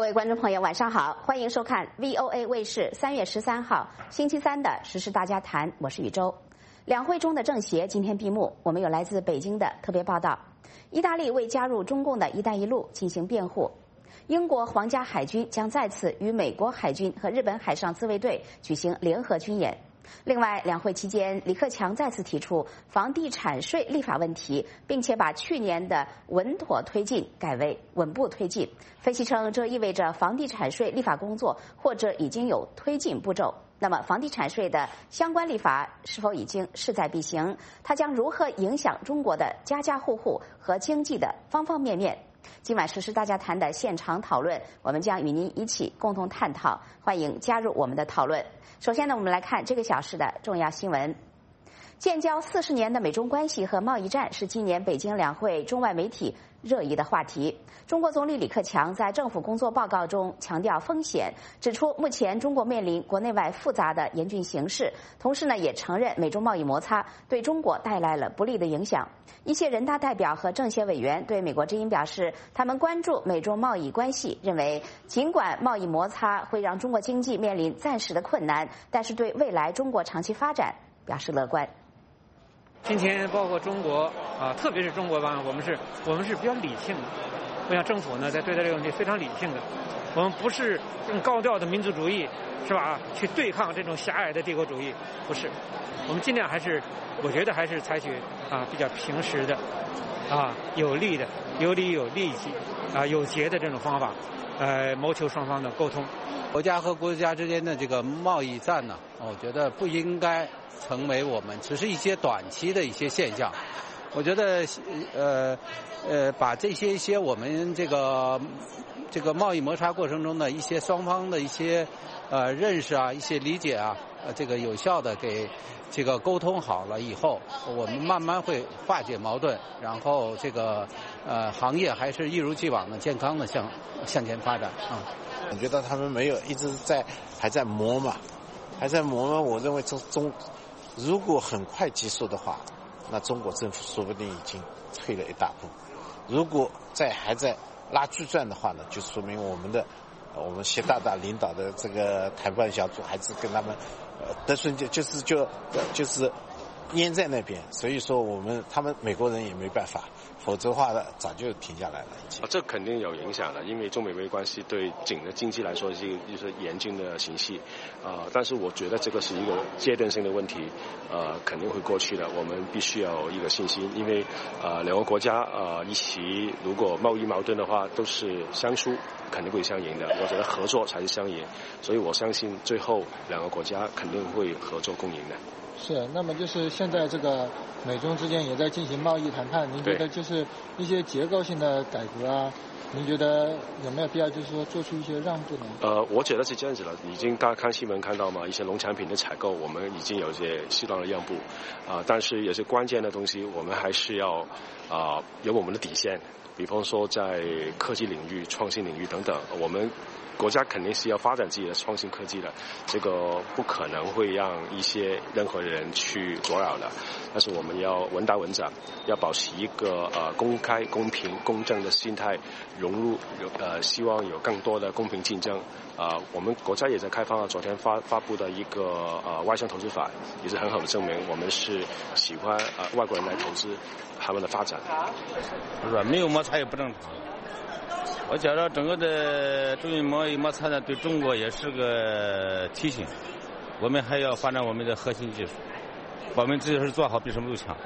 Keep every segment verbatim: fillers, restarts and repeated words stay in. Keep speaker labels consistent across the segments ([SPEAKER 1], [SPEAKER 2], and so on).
[SPEAKER 1] 位观众朋友，晚上好，欢迎收看 V O A 卫视三月十三号星期三的《时事大家谈》，我是宇宙。两会中的政协今天闭幕，我们有来自北京的特别报道。意大利为加入中共的一带一路进行辩护。英国皇家海军将再次与美国海军和日本海上自卫队举行联合军演。另外，两会期间，李克强再次提出房地产税立法问题，并且把去年的稳妥推进改为稳步推进。分析称，这意味着房地产税立法工作或者已经有推进步骤。那么，房地产税的相关立法是否已经势在必行？它将如何影响中国的家家户户和经济的方方面面？今晚时事大家谈的现场讨论，我们将与您一起共同探讨，欢迎加入我们的讨论。首先呢，我们来看这个小时的重要新闻。建交四十年的美中关系和贸易战是今年北京两会中外媒体热议的话题。中国总理李克强在政府工作报告中强调风险，指出目前中国面临国内外复杂的严峻形势，同时呢也承认美中贸易摩擦对中国带来了不利的影响。一些人大代表和政协委员对美国之音表示，他们关注美中贸易关系，认为尽管贸易摩擦会让中国经济面临暂时的困难，但是对未来中国长期发展表示乐观。
[SPEAKER 2] 今天包括中国啊，特别是中国吧，我们是我们是比较理性的。我想政府呢在对待这个问题非常理性的，我们不是用高调的民族主义是吧去对抗这种狭隘的帝国主义，不是，我们尽量还是我觉得还是采取啊比较平实的啊有利的有理有利气啊有节的这种方法，呃谋求双方的沟通。
[SPEAKER 3] 国家和国家之间的这个贸易战呢，我觉得不应该成为我们只是一些短期的一些现象。我觉得呃呃把这些一些我们这个这个贸易摩擦过程中的一些双方的一些呃认识啊一些理解啊呃这个有效的给这个沟通好了以后，我们慢慢会化解矛盾，然后这个呃行业还是一如既往的健康的向向前发展啊。
[SPEAKER 4] 我觉得他们没有一直在还在磨嘛，还在磨嘛。我认为中中如果很快结束的话，那中国政府说不定已经退了一大步。如果在还在拉锯战的话呢，就说明我们的我们习大大领导的这个谈判小组还是跟他们呃得寸进就是就就是粘在那边。所以说我们他们美国人也没办法，否则的话呢早就停下来了。
[SPEAKER 5] 这肯定有影响的，因为中美贸易关系对整个经济来说是就是严峻的形势，呃，但是我觉得这个是一个阶段性的问题，呃，肯定会过去的。我们必须要有一个信心，因为呃两个国家呃一起如果贸易矛盾的话，都是相输，肯定会相赢的。我觉得合作才是相赢，所以我相信最后两个国家肯定会合作共赢的。
[SPEAKER 6] 是，那么就是现在这个美中之间也在进行贸易谈判，您觉得就是一些结构性的改革啊，您觉得有没有必要就是说做出一些让步呢？呃，
[SPEAKER 5] 我觉得是这样子了，已经大家看新闻看到嘛，一些农产品的采购，我们已经有一些适当的让步，啊、呃，但是有些关键的东西，我们还是要啊、呃、有我们的底线，比方说在科技领域、创新领域等等，我们国家肯定是要发展自己的创新科技的，这个不可能会让一些任何人去阻扰的。但是我们要稳打稳扎，要保持一个呃公开、公平、公正的心态，融入呃希望有更多的公平竞争。啊、呃，我们国家也在开放了昨天发发布的一个呃外商投资法，也是很好的证明我们是喜欢呃外国人来投资他们的发展。
[SPEAKER 7] 是吧？没有摩擦也不正常。我觉得整个的中美贸易摩擦呢，对中国也是个提醒，我们还要发展我们的核心技术，把我们自己事做好，比什么都强。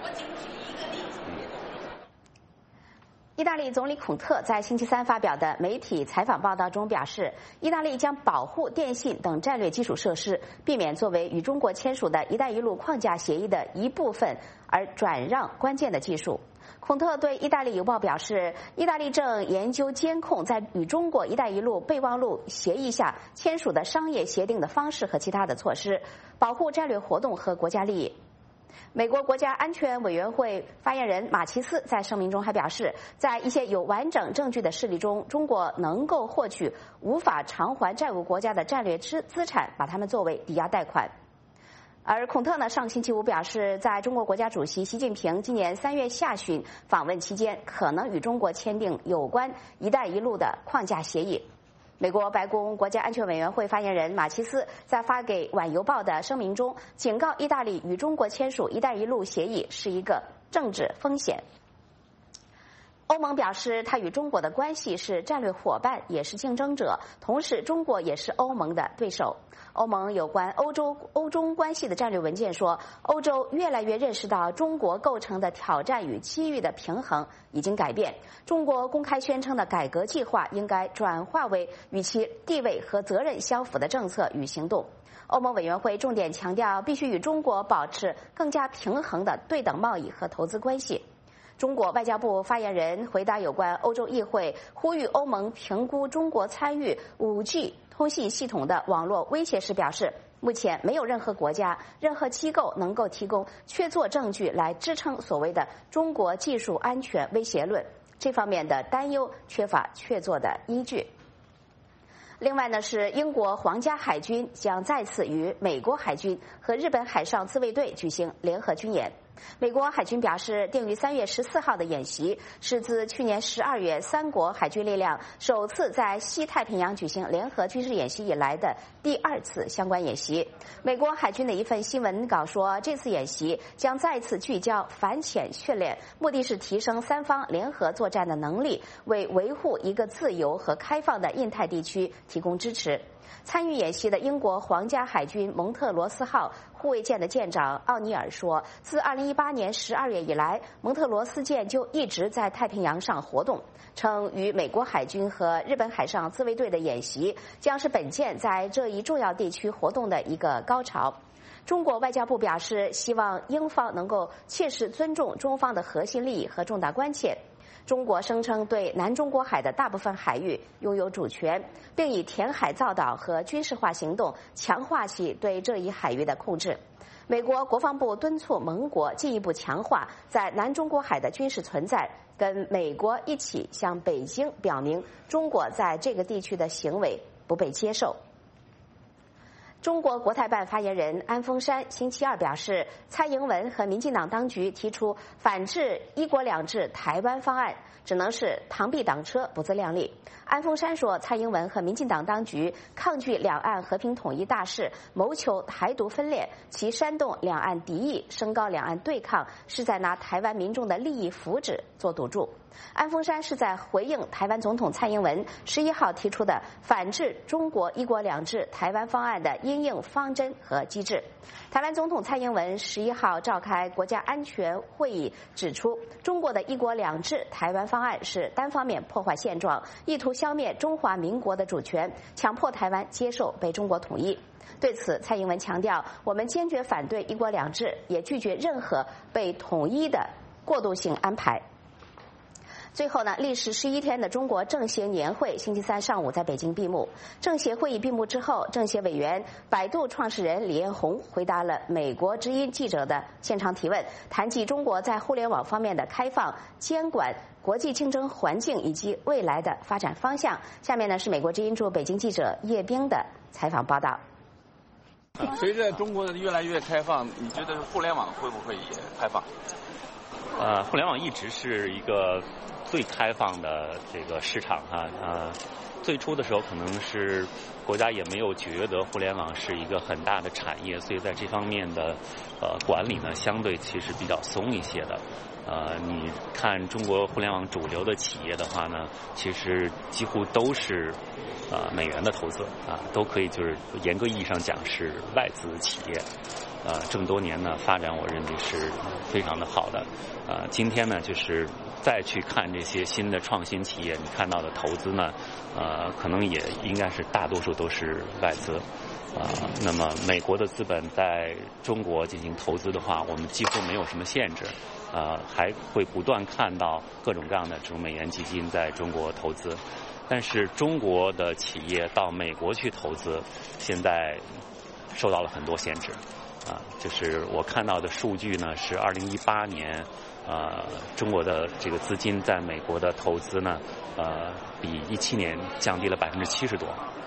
[SPEAKER 1] 意大利总理孔特在星期三发表的媒体采访报道中表示，意大利将保护电信等战略基础设施，避免作为与中国签署的一带一路框架协议的一部分而转让关键的技术。孔特对意大利邮报表示，意大利正研究监控在与中国一带一路备忘录协议下签署的商业协定的方式和其他的措施，保护战略活动和国家利益。美国国家安全委员会发言人马奇斯在声明中还表示，在一些有完整证据的事例中，中国能够获取无法偿还债务国家的战略资资产，把它们作为抵押贷款。而孔特呢，上星期五表示，在中国国家主席习近平今年三月下旬访问期间，可能与中国签订有关“一带一路”的框架协议。 美国白宫国家安全委员会发言人马奇斯在发给《晚邮报》的声明中，警告意大利与中国签署“一带一路”协议是一个政治风险。欧盟表示，它与中国的关系是战略伙伴，也是竞争者，同时中国也是欧盟的对手。欧盟有关欧洲欧中关系的战略文件说，欧洲越来越认识到中国构成的挑战与机遇的平衡已经改变。中国公开宣称的改革计划应该转化为与其地位和责任相符的政策与行动。欧盟委员会重点强调，必须与中国保持更加平衡的对等贸易和投资关系。中国外交部发言人回答有关欧洲议会呼吁欧盟评估中国参与 五 G 通信系统的网络威胁时表示，目前没有任何国家、任何机构能够提供确凿证据来支撑所谓的中国技术安全威胁论，这方面的担忧缺乏确凿的依据。另外呢，是英国皇家海军将再次与美国海军和日本海上自卫队举行联合军演。美国海军表示，定于三月十四号的演习是自去年十二月三国海军力量首次在西太平洋举行联合军事演习以来的第二次相关演习。美国海军的一份新闻稿说，这次演习将再次聚焦反潜训练，目的是提升三方联合作战的能力，为维护一个自由和开放的印太地区提供支持。参与演习的英国皇家海军蒙特罗斯号护卫舰的舰长奥尼尔说，自二零一八年十二月以来，蒙特罗斯舰就一直在太平洋上活动，称与美国海军和日本海上自卫队的演习将是本舰在这一重要地区活动的一个高潮。中国外交部表示，希望英方能够切实尊重中方的核心利益和重大关切。中国声称对南中国海的大部分海域拥有主权，并以填海造岛和军事化行动强化其对这一海域的控制。美国国防部敦促盟国进一步强化在南中国海的军事存在，跟美国一起向北京表明中国在这个地区的行为不被接受。中国国台办发言人安峰山星期二表示，蔡英文和民进党当局提出反制一国两制台湾方案，只能是螳臂挡车，不自量力。安峰山说，蔡英文和民进党当局抗拒两岸和平统一大势，谋求台独分裂，其煽动两岸敌意，升高两岸对抗，是在拿台湾民众的利益福祉做赌注。安峰山是在回应台湾总统蔡英文十一号提出的反制中国一国两制台湾方案的因应方针和机制。台湾总统蔡英文十一号召开国家安全会议，指出中国的一国两制台湾方案是单方面破坏现状，意图消灭中华民国的主权，强迫台湾接受被中国统一。对此，蔡英文强调，我们坚决反对一国两制，也拒绝任何被统一的过渡性安排。最后呢，历时十一天的中国政协年会星期三上午在北京闭幕。政协会议闭幕之后，政协委员、百度创始人李彦宏回答了美国之音记者的现场提问，谈及中国在互联网方面的开放、监管、国际竞争环境以及未来的发展方向。下面呢是美国之音驻北京记者叶冰的采访报道。
[SPEAKER 8] 随着中国的越来越开放，你觉得互联网会不会也开放？
[SPEAKER 9] 呃，互联网一直是一个最开放的这个市场哈，呃，最初的时候可能是国家也没有觉得互联网是一个很大的产业，所以在这方面的呃管理呢，相对其实比较松一些的。呃，你看中国互联网主流的企业的话呢，其实几乎都是呃美元的投资啊，都可以就是严格意义上讲是外资企业。呃，这么多年呢，发展我认为是非常的好的。呃，今天呢，就是再去看这些新的创新企业，你看到的投资呢，呃，可能也应该是大多数都是外资。啊、呃，那么美国的资本在中国进行投资的话，我们几乎没有什么限制。呃，还会不断看到各种各样的这种美元基金在中国投资，但是中国的企业到美国去投资，现在受到了很多限制。啊，就是我看到的数据呢，是二零一八年，呃，中国的这个资金在美国的投资呢，呃，比一七年降低了百分之七十多。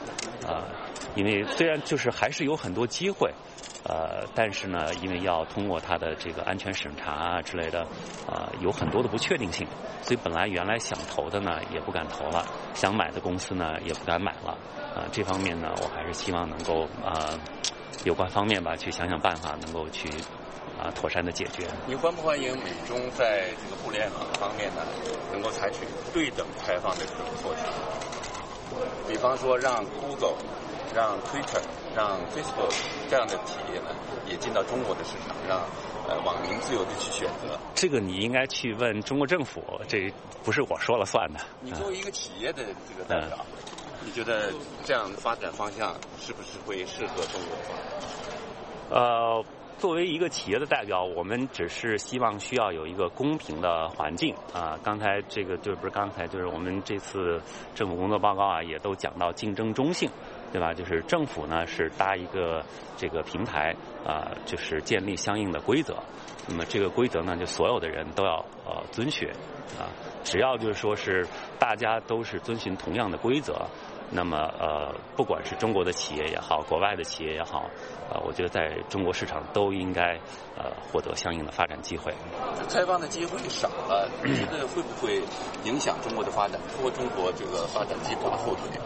[SPEAKER 9] 啊，因为虽然就是还是有很多机会。呃，但是呢，因为要通过它的这个安全审查啊之类的，呃，有很多的不确定性，所以本来原来想投的呢也不敢投了，想买的公司呢也不敢买了。啊、呃，这方面呢，我还是希望能够啊、呃，有关方面吧去想想办法，能够去啊、呃、妥善的解决。
[SPEAKER 8] 你欢不欢迎美中在这个互联网方面呢，能够采取对等开放的这种措施？比方说让 Google、让 Twitter、让 Facebook 这样的企业呢，也进到中国的市场，让呃网民自由的去选择。
[SPEAKER 9] 这个你应该去问中国政府，这不是我说了算的。
[SPEAKER 8] 你作为一个企业的这个代表，嗯、你觉得这样的发展方向是不是会适合中国发展？
[SPEAKER 9] 呃。作为一个企业的代表，我们只是希望需要有一个公平的环境啊。刚才这个就不是刚才，就是我们这次政府工作报告啊，也都讲到竞争中性，对吧？就是政府呢是搭一个这个平台啊，就是建立相应的规则。那么这个规则呢，就所有的人都要呃遵循啊。只要就是说是大家都是遵循同样的规则。那么呃，不管是中国的企业也好，国外的企业也好，呃，我觉得在中国市场都应该呃获得相应的发展机会。
[SPEAKER 8] 开放的机会少了，你觉得会不会影响中国的发展，拖中国这个发展进步的后腿？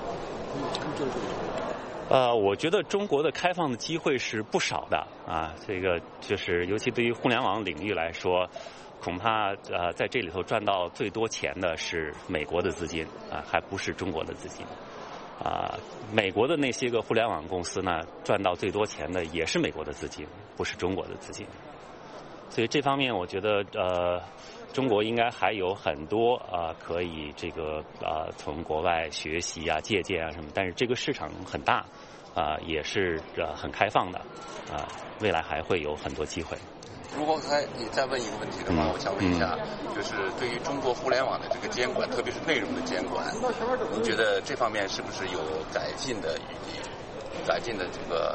[SPEAKER 9] 呃，我觉得中国的开放的机会是不少的啊，这个就是尤其对于互联网领域来说。恐怕呃在这里头赚到最多钱的是美国的资金啊，还不是中国的资金啊。美国的那些个互联网公司呢，赚到最多钱的也是美国的资金，不是中国的资金。所以这方面，我觉得呃，中国应该还有很多啊、呃、可以这个啊、呃、从国外学习啊、借鉴啊什么。但是这个市场很大啊、呃，也是呃很开放的啊、呃，未来还会有很多机会。
[SPEAKER 8] 如果再你再问一个问题的话，我想问一下，就是对于中国互联网的这个监管，特别是内容的监管，您觉得这方面是不是有改进的余地？改进的这个？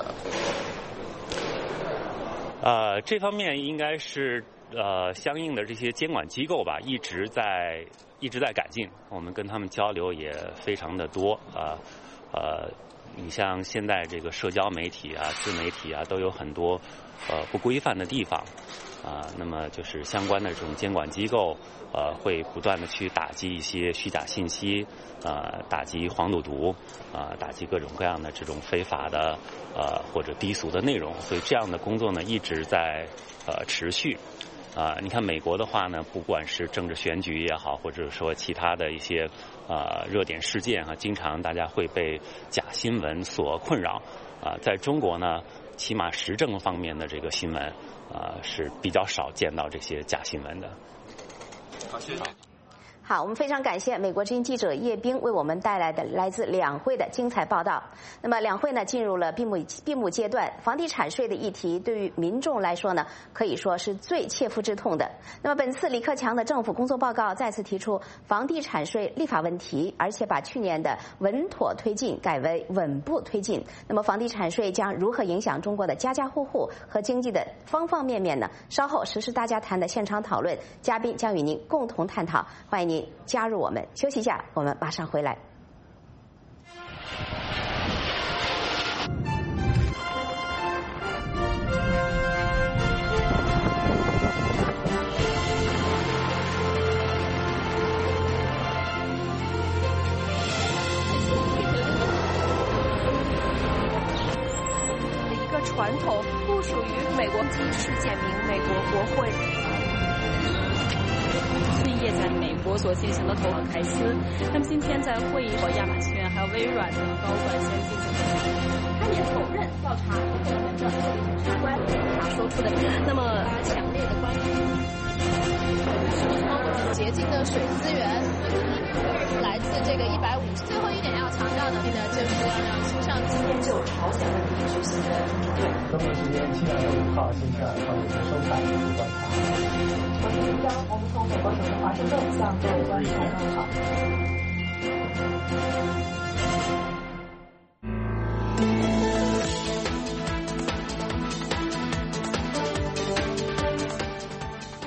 [SPEAKER 9] 呃，这方面应该是呃相应的这些监管机构吧，一直在一直在改进，我们跟他们交流也非常的多啊呃。呃你像现在这个社交媒体啊、自媒体啊，都有很多呃不规范的地方啊、呃。那么就是相关的这种监管机构呃会不断的去打击一些虚假信息，呃打击黄赌毒啊、呃，打击各种各样的这种非法的呃或者低俗的内容。所以这样的工作呢一直在呃持续。啊、呃，你看美国的话呢，不管是政治选举也好，或者说其他的一些啊、呃、热点事件啊，经常大家会被假新闻所困扰。啊、呃，在中国呢，起码时政方面的这个新闻啊、呃、是比较少见到这些假新闻的。
[SPEAKER 8] 好，谢谢。
[SPEAKER 1] 好，我们非常感谢美国之音记者叶冰为我们带来的来自两会的精彩报道。那么两会呢进入了闭幕闭幕阶段，房地产税的议题对于民众来说呢，可以说是最切肤之痛的。那么本次李克强的政府工作报告再次提出房地产税立法问题，而且把去年的稳妥推进改为稳步推进。那么房地产税将如何影响中国的家家户户和经济的方方面面呢？稍后时事大家谈的现场讨论，嘉宾将与您共同探讨，欢迎您加入我们。休息一下，我们马上回来。
[SPEAKER 10] 一个传统不属于美国基世界名美国国会。是业在美国所进行的投行开司，那么今天在会议和亚马逊还有微软的高管先进行他也否认调查和人的相关他说出的，那么他强烈的关注
[SPEAKER 11] 洁净的水资源来自这个一百五十。最后一点要强调的呢，就是要让新上今天就朝鲜问题举行的对。中国时间七月五号星期二上午的收看观察。我是张，我们从美国首都华盛顿向各位观众问好。
[SPEAKER 1] 好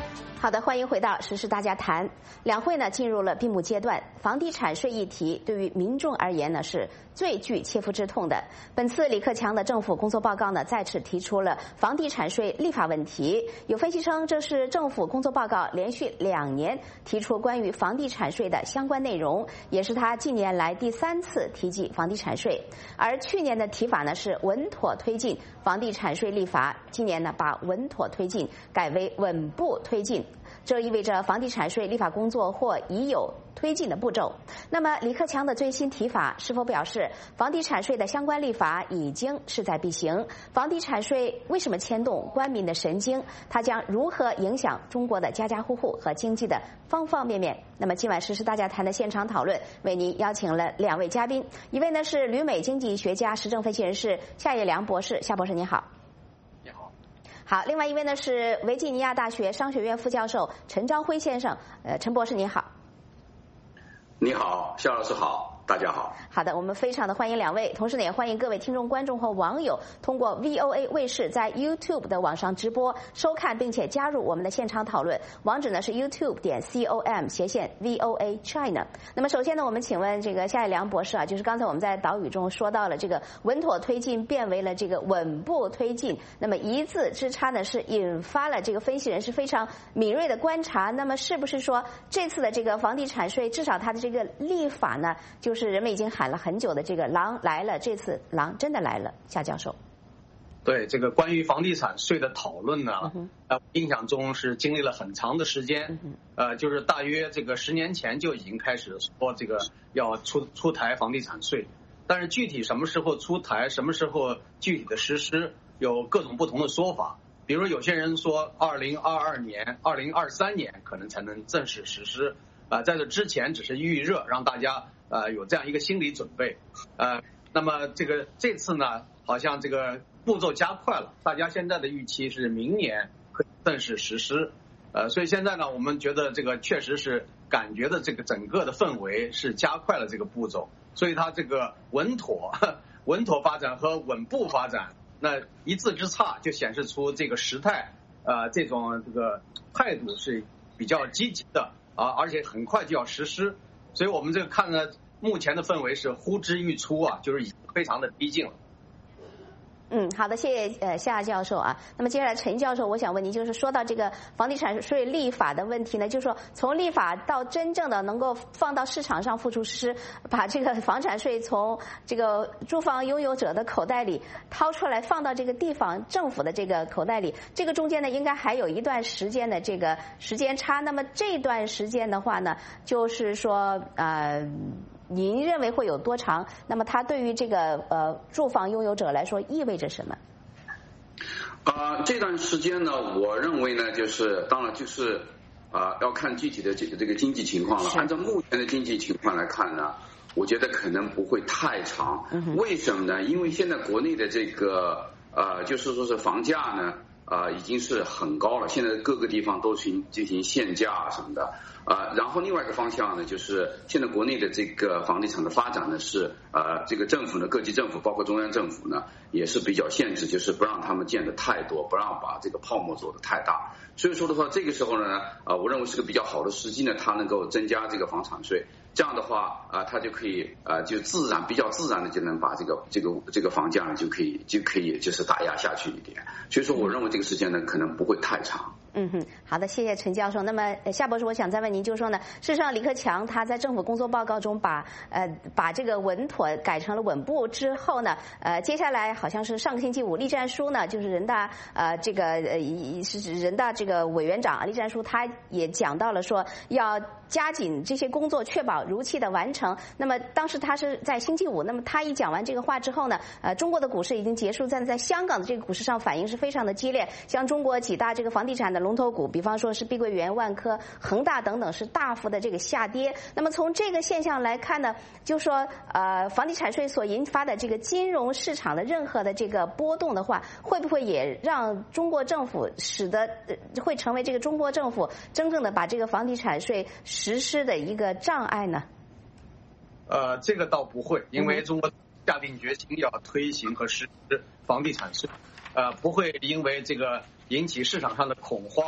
[SPEAKER 1] 好的，欢迎回到《时事大家谈》。两会呢进入了闭幕阶段，房地产税议题对于民众而言呢是最具切肤之痛的。本次李克强的政府工作报告呢再次提出了房地产税立法问题。有分析称，这是政府工作报告连续两年提出关于房地产税的相关内容，也是他近年来第三次提及房地产税。而去年的提法呢是稳妥推进房地产税立法，今年呢把稳妥推进改为稳步推进。这意味着房地产税立法工作或已有推进的步骤。那么李克强的最新提法是否表示房地产税的相关立法已经势在必行？房地产税为什么牵动官民的神经？它将如何影响中国的家家户户和经济的方方面面？那么今晚时事大家谈的现场讨论，为您邀请了两位嘉宾，一位呢是旅美经济学家、时政分析人士夏业良博士。夏博士您好。好，另外一位呢是维吉尼亚大学商学院副教授陈朝晖先生，呃，陈博士您好。
[SPEAKER 12] 你好，夏老师好，大家好。
[SPEAKER 1] 好的，我们非常的欢迎两位，同时呢也欢迎各位听众、观众和网友通过 V O A 卫视在 YouTube 的网上直播收看，并且加入我们的现场讨论。网址呢是 YouTube 点 com 斜线 V O A China。那么首先呢，我们请问这个夏业良博士啊，就是刚才我们在导语中说到了这个稳妥推进变为了这个稳步推进，那么一字之差呢是引发了这个分析人士非常敏锐的观察。那么是不是说这次的这个房地产税，至少它的这个立法呢，就是人们已经喊了很久的这个狼来了，这次狼真的来了？夏教授。
[SPEAKER 13] 对，这个关于房地产税的讨论呢，呃，印象中是经历了很长的时间，呃，就是大约这个十年前就已经开始说这个要出出台房地产税，但是具体什么时候出台，什么时候具体的实施，有各种不同的说法。比如有些人说二零二二年、二零二三年可能才能正式实施，啊、呃，在这之前只是预热，让大家呃有这样一个心理准备，呃，那么这个这次呢，好像这个步骤加快了，大家现在的预期是明年可以正式实施，呃，所以现在呢，我们觉得这个确实是感觉的这个整个的氛围是加快了这个步骤，所以它这个稳妥、稳妥发展和稳步发展，那一字之差就显示出这个时态，呃，这种这个态度是比较积极的啊，而且很快就要实施，所以我们这个看呢，目前的氛围是呼之欲出啊，就是已经非常的逼近了。
[SPEAKER 1] 嗯，好的，谢谢呃夏教授啊。那么接下来陈教授，我想问您，就是说到这个房地产税立法的问题呢，就是说从立法到真正的能够放到市场上付诸实施，把这个房产税从这个住房拥有者的口袋里掏出来，放到这个地方政府的这个口袋里，这个中间呢应该还有一段时间的这个时间差。那么这段时间的话呢，就是说呃。您认为会有多长？那么它对于这个呃住房拥有者来说意味着什么？
[SPEAKER 12] 呃，这段时间呢，我认为呢，就是当然就是啊、呃，要看具体的这个这个经济情况了。按照目前的经济情况来看呢，我觉得可能不会太长。嗯、为什么呢？因为现在国内的这个呃，就是说是房价呢。啊、呃，已经是很高了。现在各个地方都进进行限价什么的，啊、呃，然后另外一个方向呢，就是现在国内的这个房地产的发展呢，是呃，这个政府呢，各级政府包括中央政府呢，也是比较限制，就是不让他们建的太多，不让把这个泡沫做的太大。所以说的话，这个时候呢，啊、呃，我认为是个比较好的时机呢，它能够增加这个房产税。这样的话啊、呃，它就可以呃，就自然比较自然的就能把这个这个这个房价呢就可以就可以就是打压下去一点。所以说，我认为这个时间呢可能不会太长。
[SPEAKER 1] 嗯哼，好的，谢谢陈教授。那么夏博士，我想再问您，就是说呢，事实上李克强他在政府工作报告中把呃把这个稳妥改成了稳步之后呢，呃，接下来好像是上个星期五，栗战书呢，就是人大呃这个呃是人大这个委员长栗战书他也讲到了说要加紧这些工作，确保如期的完成。那么当时他是在星期五，那么他一讲完这个话之后呢，呃，中国的股市已经结束，但在香港的这个股市上反应是非常的激烈，像中国几大这个房地产的龙头股，比方说是碧桂园、万科、恒大等等，是大幅的这个下跌。那么从这个现象来看呢，就说呃，房地产税所引发的这个金融市场的任何的这个波动的话，会不会也让中国政府使得、呃、会成为这个中国政府真正的把这个房地产税实施的一个障碍呢？
[SPEAKER 13] 呃，这个倒不会，因为中国下定决心要推行和实施房地产税，呃，不会因为这个引起市场上的恐慌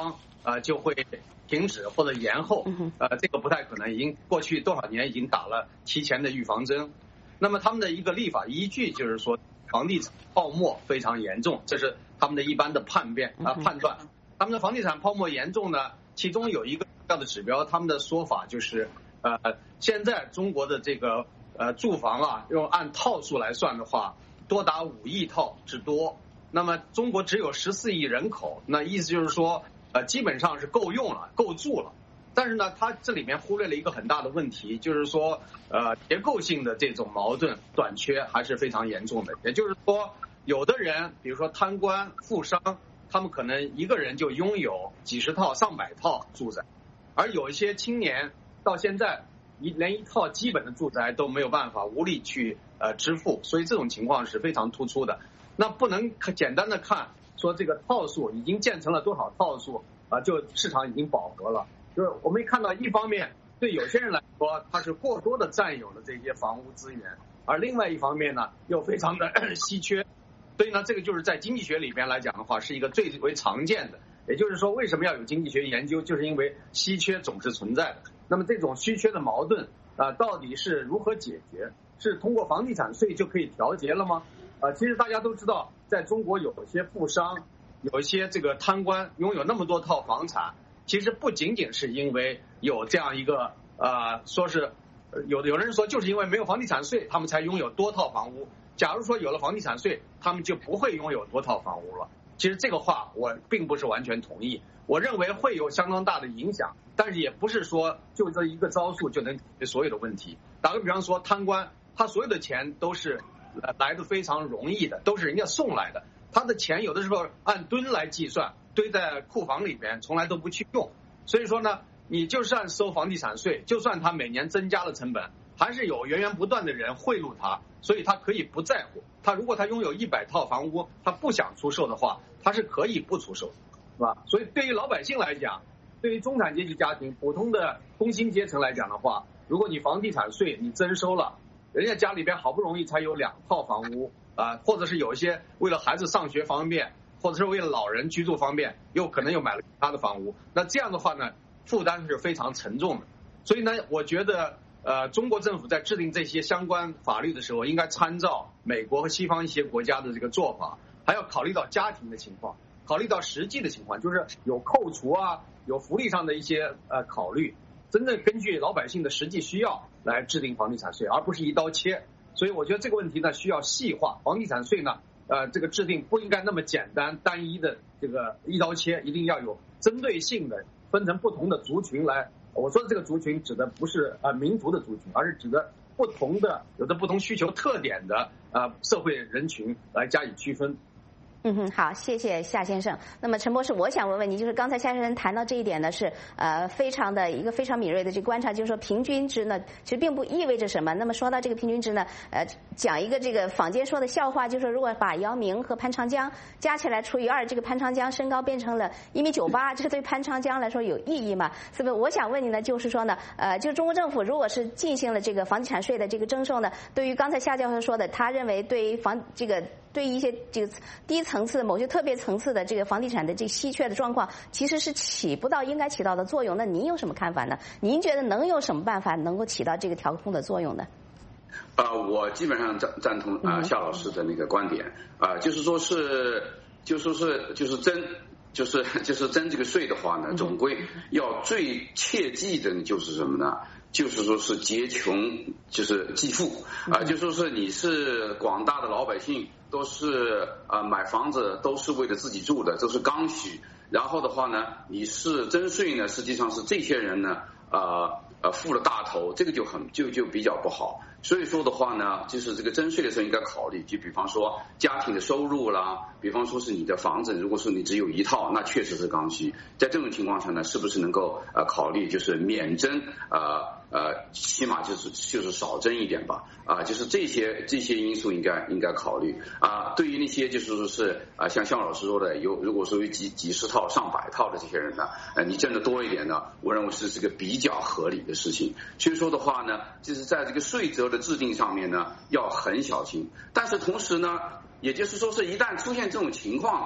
[SPEAKER 13] 呃就会停止或者延后，呃这个不太可能，已经过去多少年已经打了提前的预防针。那么他们的一个立法依据就是说房地产泡沫非常严重，这是他们的一般的判辩啊、呃、判断。他们的房地产泡沫严重呢，其中有一个重要的指标，他们的说法就是呃现在中国的这个呃住房啊，用按套数来算的话，多达五亿套之多。那么中国只有十四亿人口，那意思就是说呃基本上是够用了，够住了。但是呢，它这里面忽略了一个很大的问题，就是说，呃，结构性的这种矛盾短缺还是非常严重的。也就是说，有的人，比如说贪官、富商，他们可能一个人就拥有几十套、上百套住宅，而有一些青年到现在一连一套基本的住宅都没有办法，无力去呃支付，所以这种情况是非常突出的。那不能简单的看说这个套数已经建成了多少套数啊、呃，就市场已经饱和了。就是我们看到，一方面对有些人来说，他是过多的占有了这些房屋资源，而另外一方面呢，又非常的稀缺。所以呢，这个就是在经济学里边来讲的话，是一个最为常见的。也就是说，为什么要有经济学研究，就是因为稀缺总是存在的。那么这种稀缺的矛盾啊、呃，到底是如何解决？是通过房地产税就可以调节了吗？啊、呃，其实大家都知道，在中国有些富商，有一些这个贪官拥有那么多套房产。其实不仅仅是因为有这样一个呃，说是有有人说就是因为没有房地产税，他们才拥有多套房屋。假如说有了房地产税，他们就不会拥有多套房屋了。其实这个话我并不是完全同意，我认为会有相当大的影响，但是也不是说就这一个招数就能解决所有的问题。打个比方说，贪官他所有的钱都是来的非常容易的，都是人家送来的，他的钱有的时候按吨来计算，堆在库房里边，从来都不去用。所以说呢，你就算收房地产税，就算他每年增加了成本，还是有源源不断的人贿赂他，所以他可以不在乎。他如果他拥有一百套房屋，他不想出售的话，他是可以不出售，是吧？所以对于老百姓来讲，对于中产阶级家庭、普通的工薪阶层来讲的话，如果你房地产税你征收了，人家家里边好不容易才有两套房屋啊、呃，或者是有一些为了孩子上学方便，或者是为了老人居住方便，又可能又买了其他的房屋，那这样的话呢，负担是非常沉重的。所以呢，我觉得呃，中国政府在制定这些相关法律的时候，应该参照美国和西方一些国家的这个做法，还要考虑到家庭的情况，考虑到实际的情况，就是有扣除啊，有福利上的一些呃考虑，真正根据老百姓的实际需要来制定房地产税，而不是一刀切。所以我觉得这个问题呢需要细化，房地产税呢呃这个制定不应该那么简单单一的这个一刀切，一定要有针对性的分成不同的族群来。我说的这个族群指的不是呃民族的族群，而是指的不同的有着不同需求特点的呃社会人群来加以区分。
[SPEAKER 1] 嗯哼，好，谢谢夏先生。那么陈博士，我想问问你，就是刚才夏先生谈到这一点呢，是呃非常的一个非常敏锐的这个观察，就是说平均值呢，其实并不意味着什么。那么说到这个平均值呢，呃，讲一个这个坊间说的笑话，就是说如果把姚明和潘长江加起来除以二，这个潘长江身高变成了一米九八，这对潘长江来说有意义吗？是不是？我想问你呢，就是说呢，呃，就中国政府如果是进行了这个房地产税的这个征收呢，对于刚才夏教授说的，他认为对于房这个对于一些这个低层次的某些特别层次的这个房地产的这稀缺的状况，其实是起不到应该起到的作用。那您有什么看法呢？您觉得能有什么办法能够起到这个调控的作用呢？
[SPEAKER 12] 呃，我基本上赞赞同啊、呃、夏老师的那个观点啊、呃，就是说是，就说是就是征，就是就是征这个税的话呢，总归要最切记的就是什么呢？就是说是劫穷，就是济富啊、呃，就说是你是广大的老百姓，都是啊、呃、买房子都是为了自己住的，这是刚需。然后的话呢，你是征税呢，实际上是这些人呢，呃呃付了大头，这个就很就就比较不好。所以说的话呢，就是这个征税的时候应该考虑，就比方说家庭的收入啦，比方说是你的房子，如果说你只有一套，那确实是刚需。在这种情况下呢，是不是能够呃考虑就是免征呃呃，起码就是就是少征一点吧啊、呃，就是这些这些因素应该应该考虑啊、呃。对于那些就是说是啊、呃，像向老师说的，有如果说有几几十套上百套的这些人呢，呃，你挣得多一点呢，我认为是这个比较合理的事情。所以说的话呢，就是在这个税则的制定上面呢，要很小心。但是同时呢，也就是说是一旦出现这种情况，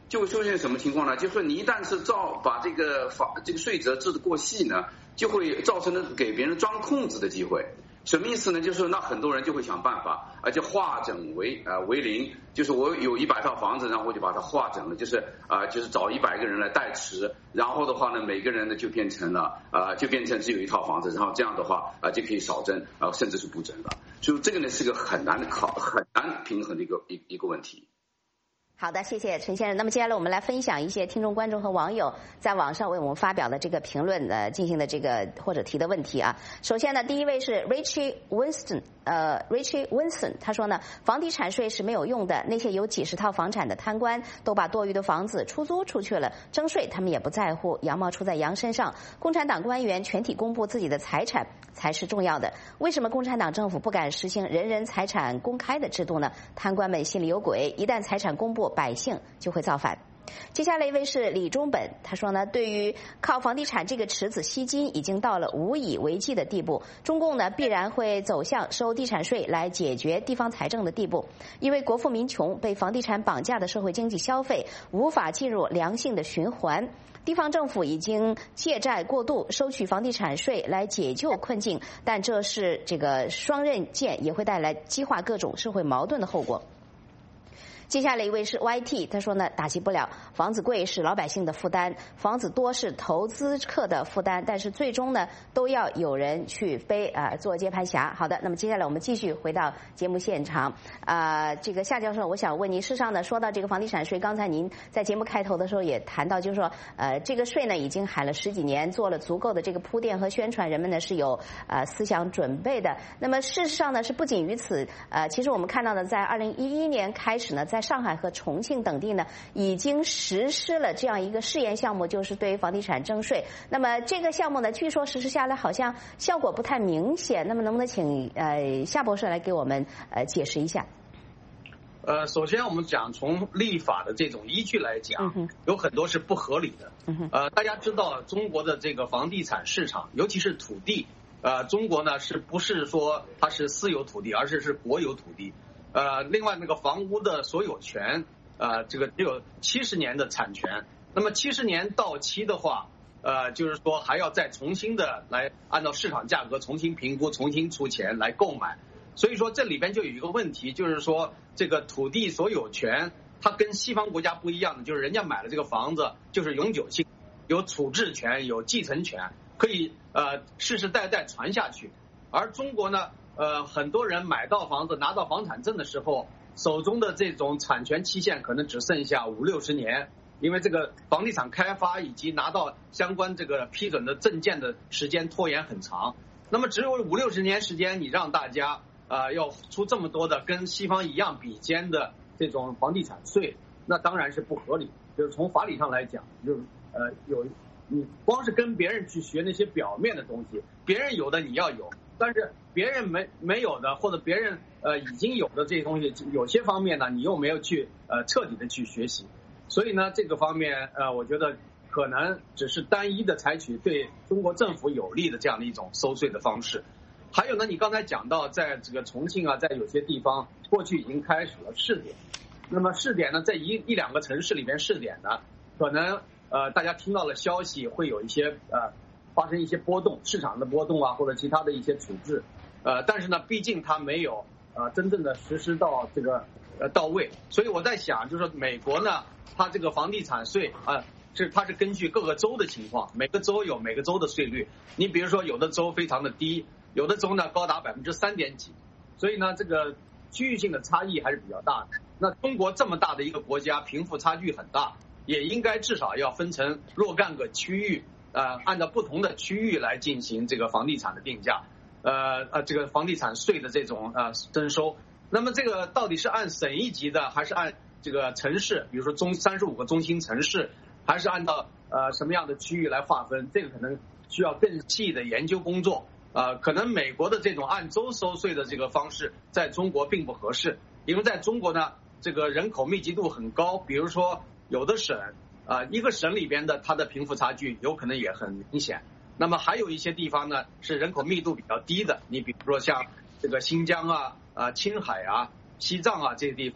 [SPEAKER 12] 就会出现什么情况呢？就是你一旦是照把这个法这个税则制得过细呢，就会造成了给别人钻空子的机会。什么意思呢？就是那很多人就会想办法，而且化整为呃为零，就是我有一百套房子，然后我就把它化整了，就是啊、呃、就是找一百个人来代持，然后的话呢，每个人呢就变成了啊、呃、就变成只有一套房子，然后这样的话啊、呃、就可以少征啊、呃、甚至是不征了。所以这个呢是个很难的考很难平衡的一个一一个问题。
[SPEAKER 1] 好的，谢谢陈先生。那么接下来我们来分享一些听众、观众和网友在网上为我们发表的这个评论呃进行的这个或者提的问题啊。首先呢，第一位是 Richie Winston， 呃 Richie Winston， 他说呢，房地产税是没有用的，那些有几十套房产的贪官都把多余的房子出租出去了，征税他们也不在乎，羊毛出在羊身上。共产党官员全体公布自己的财产才是重要的。为什么共产党政府不敢实行人人财产公开的制度呢？贪官们心里有鬼，一旦财产公布，百姓就会造反。接下来一位是李中本，他说呢，对于靠房地产这个池子吸金已经到了无以为继的地步，中共呢必然会走向收地产税来解决地方财政的地步，因为国富民穷，被房地产绑架的社会经济消费无法进入良性的循环。地方政府已经借债过度，收取房地产税来解救困境，但这是这个双刃剑，也会带来激化各种社会矛盾的后果。接下来一位是 Y T， 他说呢，打击不了，房子贵是老百姓的负担，房子多是投资客的负担，但是最终呢都要有人去背啊、呃、做接盘侠。好的，那么接下来我们继续回到节目现场啊、呃，这个夏教授，我想问您，事实上呢，说到这个房地产税，刚才您在节目开头的时候也谈到，就是说呃这个税呢已经喊了十几年，做了足够的这个铺垫和宣传，人们呢是有呃思想准备的。那么事实上呢是不仅于此，呃其实我们看到呢，在二零一一年开始呢，在在上海和重庆等地呢，已经实施了这样一个试验项目，就是对于房地产征税。那么这个项目呢，据说实施下来好像效果不太明显。那么能不能请呃夏博士来给我们呃解释一下？
[SPEAKER 13] 呃，首先我们讲从立法的这种依据来讲，嗯、有很多是不合理的。嗯、呃，大家知道中国的这个房地产市场，尤其是土地，呃，中国呢是不是说它是私有土地，而是是国有土地。呃，另外那个房屋的所有权，呃，这个只有七十年的产权。那么七十年到期的话，呃，就是说还要再重新的来按照市场价格重新评估、重新出钱来购买。所以说这里边就有一个问题，就是说这个土地所有权，它跟西方国家不一样的，就是人家买了这个房子就是永久性，有处置权、有继承权，可以呃世世代代传下去。而中国呢？呃，很多人买到房子、拿到房产证的时候，手中的这种产权期限可能只剩下五六十年，因为这个房地产开发以及拿到相关这个批准的证件的时间拖延很长。那么只有五六十年时间，你让大家呃要出这么多的跟西方一样比肩的这种房地产税，那当然是不合理。就是从法理上来讲，就是呃有你光是跟别人去学那些表面的东西，别人有的你要有。但是别人没没有的，或者别人呃已经有的这些东西，有些方面呢，你又没有去呃彻底的去学习，所以呢，这个方面呃，我觉得可能只是单一的采取对中国政府有利的这样的一种收税的方式。还有呢，你刚才讲到，在这个重庆啊，在有些地方过去已经开始了试点，那么试点呢，在一一两个城市里面试点呢，可能呃大家听到了消息，会有一些呃。发生一些波动，市场的波动啊，或者其他的一些处置，呃，但是呢，毕竟它没有呃真正的实施到这个呃到位，所以我在想，就是说美国呢，它这个房地产税啊、呃，是它是根据各个州的情况，每个州有每个州的税率，你比如说有的州非常的低，有的州呢高达百分之三点几，所以呢，这个区域性的差异还是比较大的。那中国这么大的一个国家，贫富差距很大，也应该至少要分成若干个区域。呃，按照不同的区域来进行这个房地产的定价，呃呃，这个房地产税的这种呃征收。那么这个到底是按省一级的，还是按这个城市，比如说中三十五个中心城市，还是按照呃什么样的区域来划分？这个可能需要更细的研究工作。呃，可能美国的这种按州收税的这个方式，在中国并不合适，因为在中国呢，这个人口密集度很高，比如说有的省。呃，一个省里边的它的贫富差距有可能也很明显。那么还有一些地方呢是人口密度比较低的，你比如说像这个新疆啊、呃青海啊、西藏啊这些地方，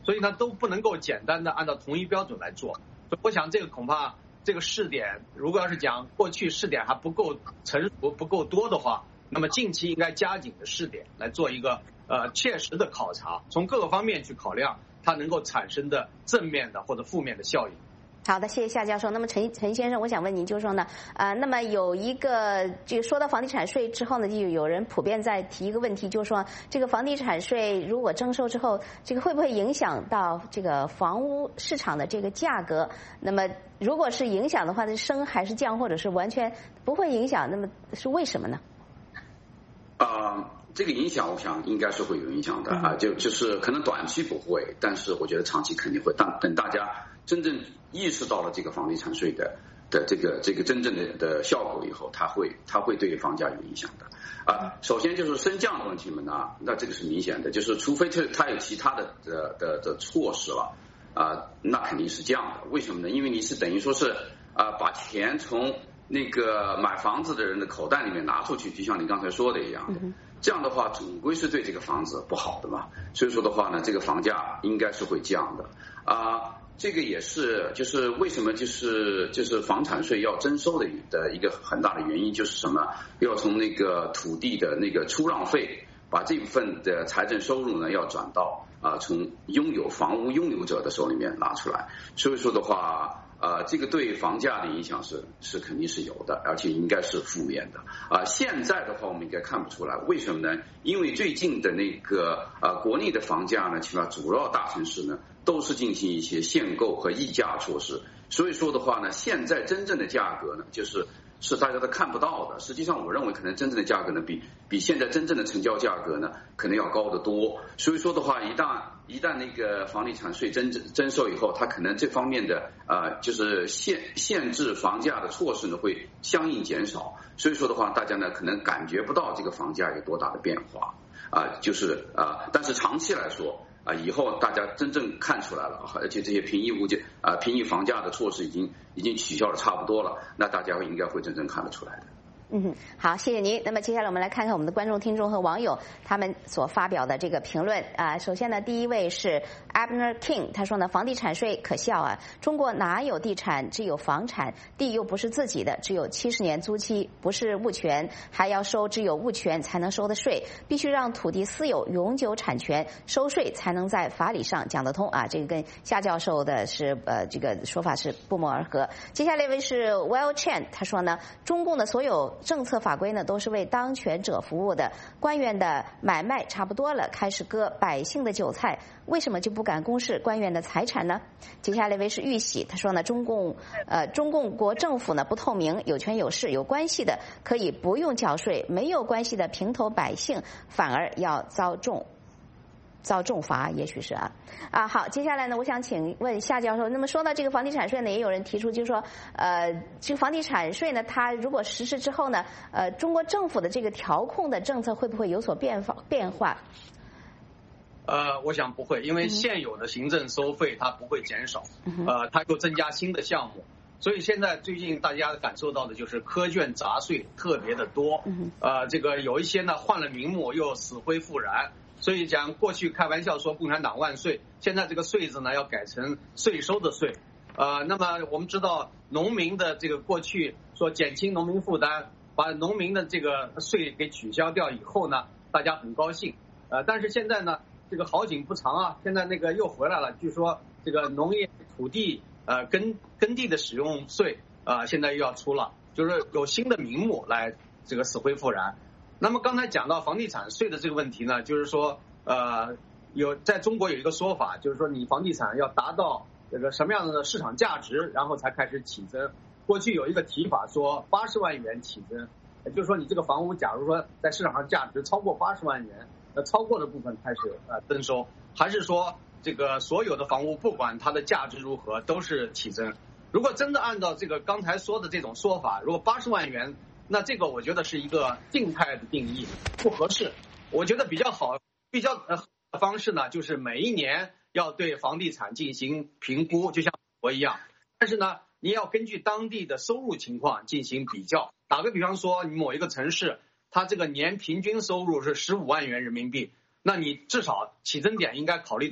[SPEAKER 13] 所以呢都不能够简单的按照同一标准来做。所以我想这个恐怕这个试点，如果要是讲过去试点还不够成熟不够多的话，那么近期应该加紧的试点来做一个呃切实的考察，从各个方面去考量它能够产生的正面的或者负面的效应。
[SPEAKER 1] 好的，谢谢夏教授。那么陈陈先生，我想问您，就是说呢，呃，那么有一个这个说到房地产税之后呢，就有人普遍在提一个问题，就是说这个房地产税如果征收之后，这个会不会影响到这个房屋市场的这个价格？那么如果是影响的话，是升还是降，或者是完全不会影响？那么是为什么呢？
[SPEAKER 12] 啊、呃，这个影响，我想应该是会有影响的啊、呃，就就是可能短期不会，但是我觉得长期肯定会。当等大家真正意识到了这个房地产税的的这个这个真正的的效果以后，它会它会对房价有影响的啊。首先就是升降的问题嘛呢，那这个是明显的，就是除非它它有其他的的的的措施了啊，那肯定是降的。为什么呢？因为你是等于说是啊把钱从那个买房子的人的口袋里面拿出去，就像你刚才说的一样的，这样的话总归是对这个房子不好的嘛。所以说的话呢，这个房价应该是会降的啊。这个也是，就是为什么就是就是房产税要征收的的一个很大的原因，就是什么？要从那个土地的那个出让费，把这部分的财政收入呢，要转到啊、呃、从拥有房屋拥有者的手里面拿出来。所以说的话。呃，这个对房价的影响是是肯定是有的，而且应该是负面的。啊、呃，现在的话我们应该看不出来，为什么呢？因为最近的那个呃国内的房价呢，起码主要大城市呢都是进行一些限购和溢价措施，所以说的话呢，现在真正的价格呢，就是是大家都看不到的。实际上，我认为可能真正的价格呢，比比现在真正的成交价格呢，可能要高得多。所以说的话，一旦一旦那个房地产税征征收以后，它可能这方面的呃就是限限制房价的措施呢会相应减少，所以说的话，大家呢可能感觉不到这个房价有多大的变化啊、呃，就是啊、呃，但是长期来说啊、呃，以后大家真正看出来了，而且这些平抑物价啊、呃、平抑房价的措施已经已经取消的差不多了，那大家应该会真正看得出来的。
[SPEAKER 1] 嗯，好，谢谢您。那么接下来我们来看看我们的观众、听众和网友他们所发表的这个评论啊。首先呢，第一位是 Abner King， 他说呢，房地产税可笑啊！中国哪有地产，只有房产，地又不是自己的，只有七十年租期，不是物权，还要收只有物权才能收的税，必须让土地私有永久产权，收税才能在法理上讲得通啊。这个跟夏教授的是呃这个说法是不谋而合。接下来一位是 Well Chen， 他说呢，中共的所有政策法规呢都是为当权者服务的，官员的买卖差不多了，开始割百姓的韭菜，为什么就不敢公示官员的财产呢？接下来一位是玉玺，他说呢，中共呃中共国政府呢不透明，有权有势，有关系的可以不用缴税，没有关系的平头百姓反而要遭重遭重罚，也许是啊啊好，接下来呢，我想请问夏教授，那么说到这个房地产税呢，也有人提出就是说，呃，这个房地产税呢，它如果实施之后呢，呃，中国政府的这个调控的政策会不会有所变化变化？
[SPEAKER 13] 呃，我想不会，因为现有的行政收费它不会减少，呃，它又增加新的项目，所以现在最近大家感受到的就是苛捐杂税特别的多，呃，这个有一些呢换了名目又死灰复燃。所以讲过去开玩笑说共产党万岁，现在这个税字呢要改成税收的税。呃，那么我们知道农民的这个过去说减轻农民负担，把农民的这个税给取消掉以后呢，大家很高兴。呃，但是现在呢，这个好景不长啊，现在那个又回来了，据说这个农业土地呃耕耕地的使用税啊、呃，现在又要出了，就是有新的名目来这个死灰复燃。那么刚才讲到房地产税的这个问题呢，就是说，呃，有在中国有一个说法，就是说你房地产要达到这个什么样的市场价值，然后才开始起征。过去有一个提法说八十万元起征，也就是说你这个房屋假如说在市场上价值超过八十万元，那超过的部分开始呃征收，还是说这个所有的房屋不管它的价值如何都是起征？如果真的按照这个刚才说的这种说法，如果八十万元。那这个我觉得是一个静态的定义，不合适。我觉得比较好、比较呃的方式呢，就是每一年要对房地产进行评估，就像我一样。但是呢，你要根据当地的收入情况进行比较。打个比方说，你某一个城市，它这个年平均收入是十五万元人民币，那你至少起征点应该考虑到在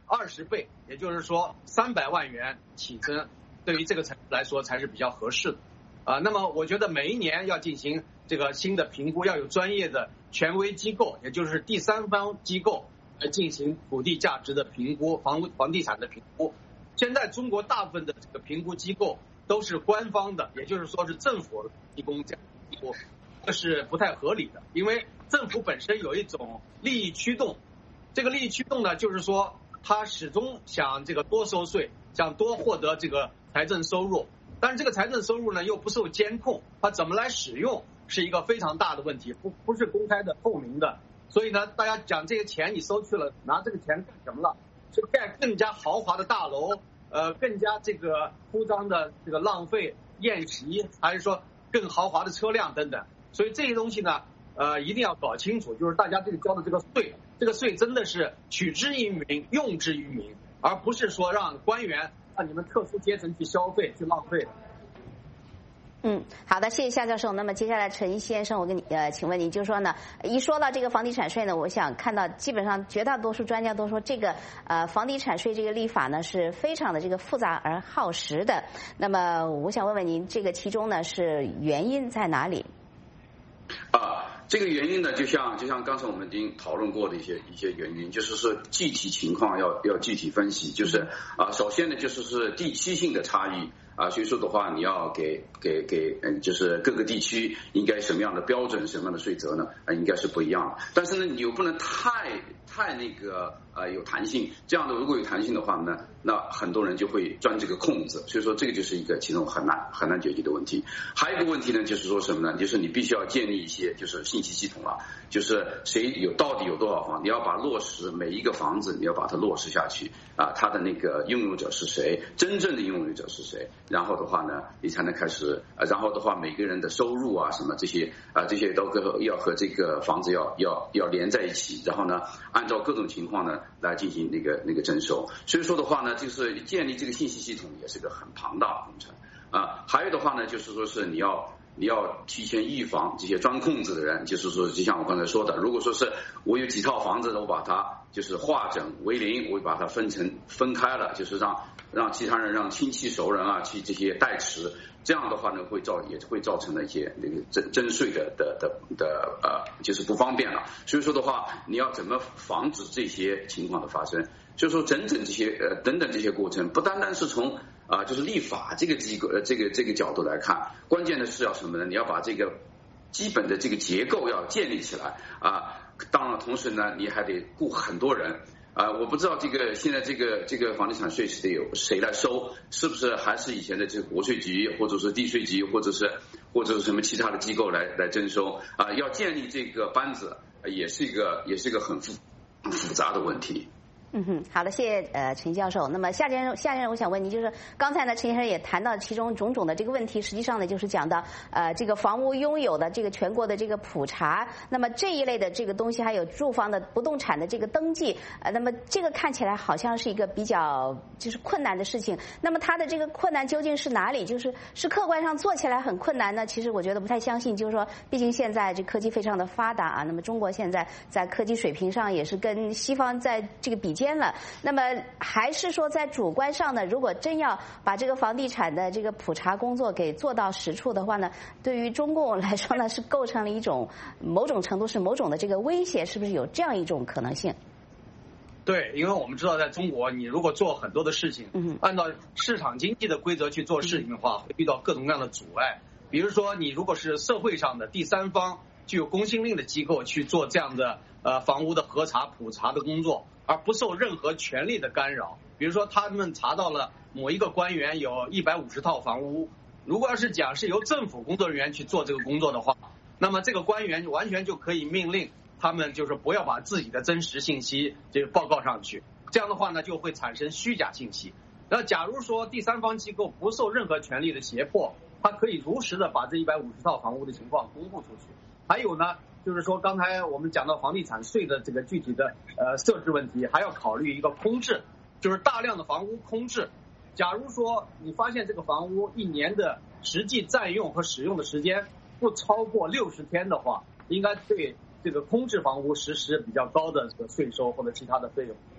[SPEAKER 13] 二十倍，也就是说三百万元起征，对于这个城市来说才是比较合适的。啊，那么我觉得每一年要进行这个新的评估，要有专业的权威机构，也就是第三方机构来进行土地价值的评估、房屋房地产的评估。现在中国大部分的这个评估机构都是官方的，也就是说是政府提供这样的评估，这是不太合理的，因为政府本身有一种利益驱动，这个利益驱动呢，就是说他始终想这个多收税，想多获得这个财政收入。但是这个财政收入呢又不受监控，它怎么来使用是一个非常大的问题，不不是公开的、透明的。所以呢，大家讲这些钱你收去了，拿这个钱干什么了？是盖更加豪华的大楼，呃，更加这个铺张的这个浪费宴席，还是说更豪华的车辆等等？所以这些东西呢，呃，一定要搞清楚，就是大家这个交的这个税，这个税真的是取之于民、用之于民，而不是说让官员。让你们特殊阶层去消费、去浪费。
[SPEAKER 1] 嗯，好的，谢谢夏教授。那么接下来陈先生，我跟你呃，请问你，就是说呢，一说到这个房地产税呢，我想看到基本上绝大多数专家都说，这个呃房地产税这个立法呢是非常的这个复杂而耗时的。那么我想问问您，这个其中呢是原因在哪里？
[SPEAKER 12] 啊，这个原因呢，就像就像刚才我们已经讨论过的一些一些原因，就是说具体情况要要具体分析，就是啊，首先呢就是是地区性的差异啊，所以说的话，你要给给给嗯，就是各个地区应该什么样的标准、什么样的税则呢？啊，应该是不一样的。但是呢，你又不能太太那个呃有弹性，这样的如果有弹性的话呢，那很多人就会钻这个空子，所以说这个就是一个其中很难很难解决的问题。还有一个问题呢，就是说什么呢？就是你必须要建立一些就是信息系统了，就是谁有到底有多少房，你要把落实每一个房子，你要把它落实下去啊，它的那个拥有者是谁，真正的拥有者是谁，然后的话呢，你才能开始，呃、然后的话每个人的收入啊什么这些啊这些都和要和这个房子要要要连在一起，然后呢按照各种情况呢来进行那个那个征收。所以说的话呢，就是建立这个信息系统也是个很庞大的工程啊。还有的话呢，就是说是你要。你要提前预防这些钻空子的人，就是说，就像我刚才说的，如果说是我有几套房子，我把它就是化整为零，我把它分成分开了，就是让让其他人、让亲戚熟人啊去这些代持，这样的话呢，会造也会造成了一些那个征征税的的的的呃，就是不方便了。所以说的话，你要怎么防止这些情况的发生？所以说，整整这些呃等等这些过程，不单单是从啊，就是立法这个机构呃这个这个角度来看，关键的是要什么呢？你要把这个基本的这个结构要建立起来啊。当然，同时呢，你还得雇很多人啊。我不知道这个现在这个这个房地产税是得有谁来收，是不是还是以前的这个国税局，或者是地税局，或者是或者是什么其他的机构来来征收啊？要建立这个班子，也是一个也是一个很复复杂的问题。
[SPEAKER 1] 嗯哼，好的，谢谢呃陈教授。那么夏先生，夏先生，我想问你，就是刚才呢，陈先生也谈到其中种种的这个问题，实际上呢，就是讲到呃这个房屋拥有的这个全国的这个普查，那么这一类的这个东西，还有住房的不动产的这个登记，呃，那么这个看起来好像是一个比较就是困难的事情。那么它的这个困难究竟是哪里？就是是客观上做起来很困难呢？其实我觉得不太相信，就是说，毕竟现在这科技非常的发达啊，那么中国现在在科技水平上也是跟西方在这个比肩。了，那么还是说在主观上呢，如果真要把这个房地产的这个普查工作给做到实处的话呢，对于中共来说呢，是构成了一种某种程度是某种的这个威胁，是不是有这样一种可能性？
[SPEAKER 13] 对，因为我们知道在中国，你如果做很多的事情，嗯，按照市场经济的规则去做事情的话，会遇到各种各样的阻碍。比如说，你如果是社会上的第三方具有公信力的机构去做这样的呃房屋的核查普查的工作，而不受任何权力的干扰。比如说他们查到了某一个官员有一百五十套房屋，如果要是讲是由政府工作人员去做这个工作的话，那么这个官员完全就可以命令他们就是不要把自己的真实信息这个报告上去，这样的话呢就会产生虚假信息。那假如说第三方机构不受任何权力的胁迫，他可以如实的把这一百五十套房屋的情况公布出去。还有呢，就是说刚才我们讲到房地产税的这个具体的呃设置问题，还要考虑一个空置，就是大量的房屋空置。假如说你发现这个房屋一年的实际占用和使用的时间不超过六十天的话，应该对这个空置房屋实施比较高的这个税收或者其他的费用。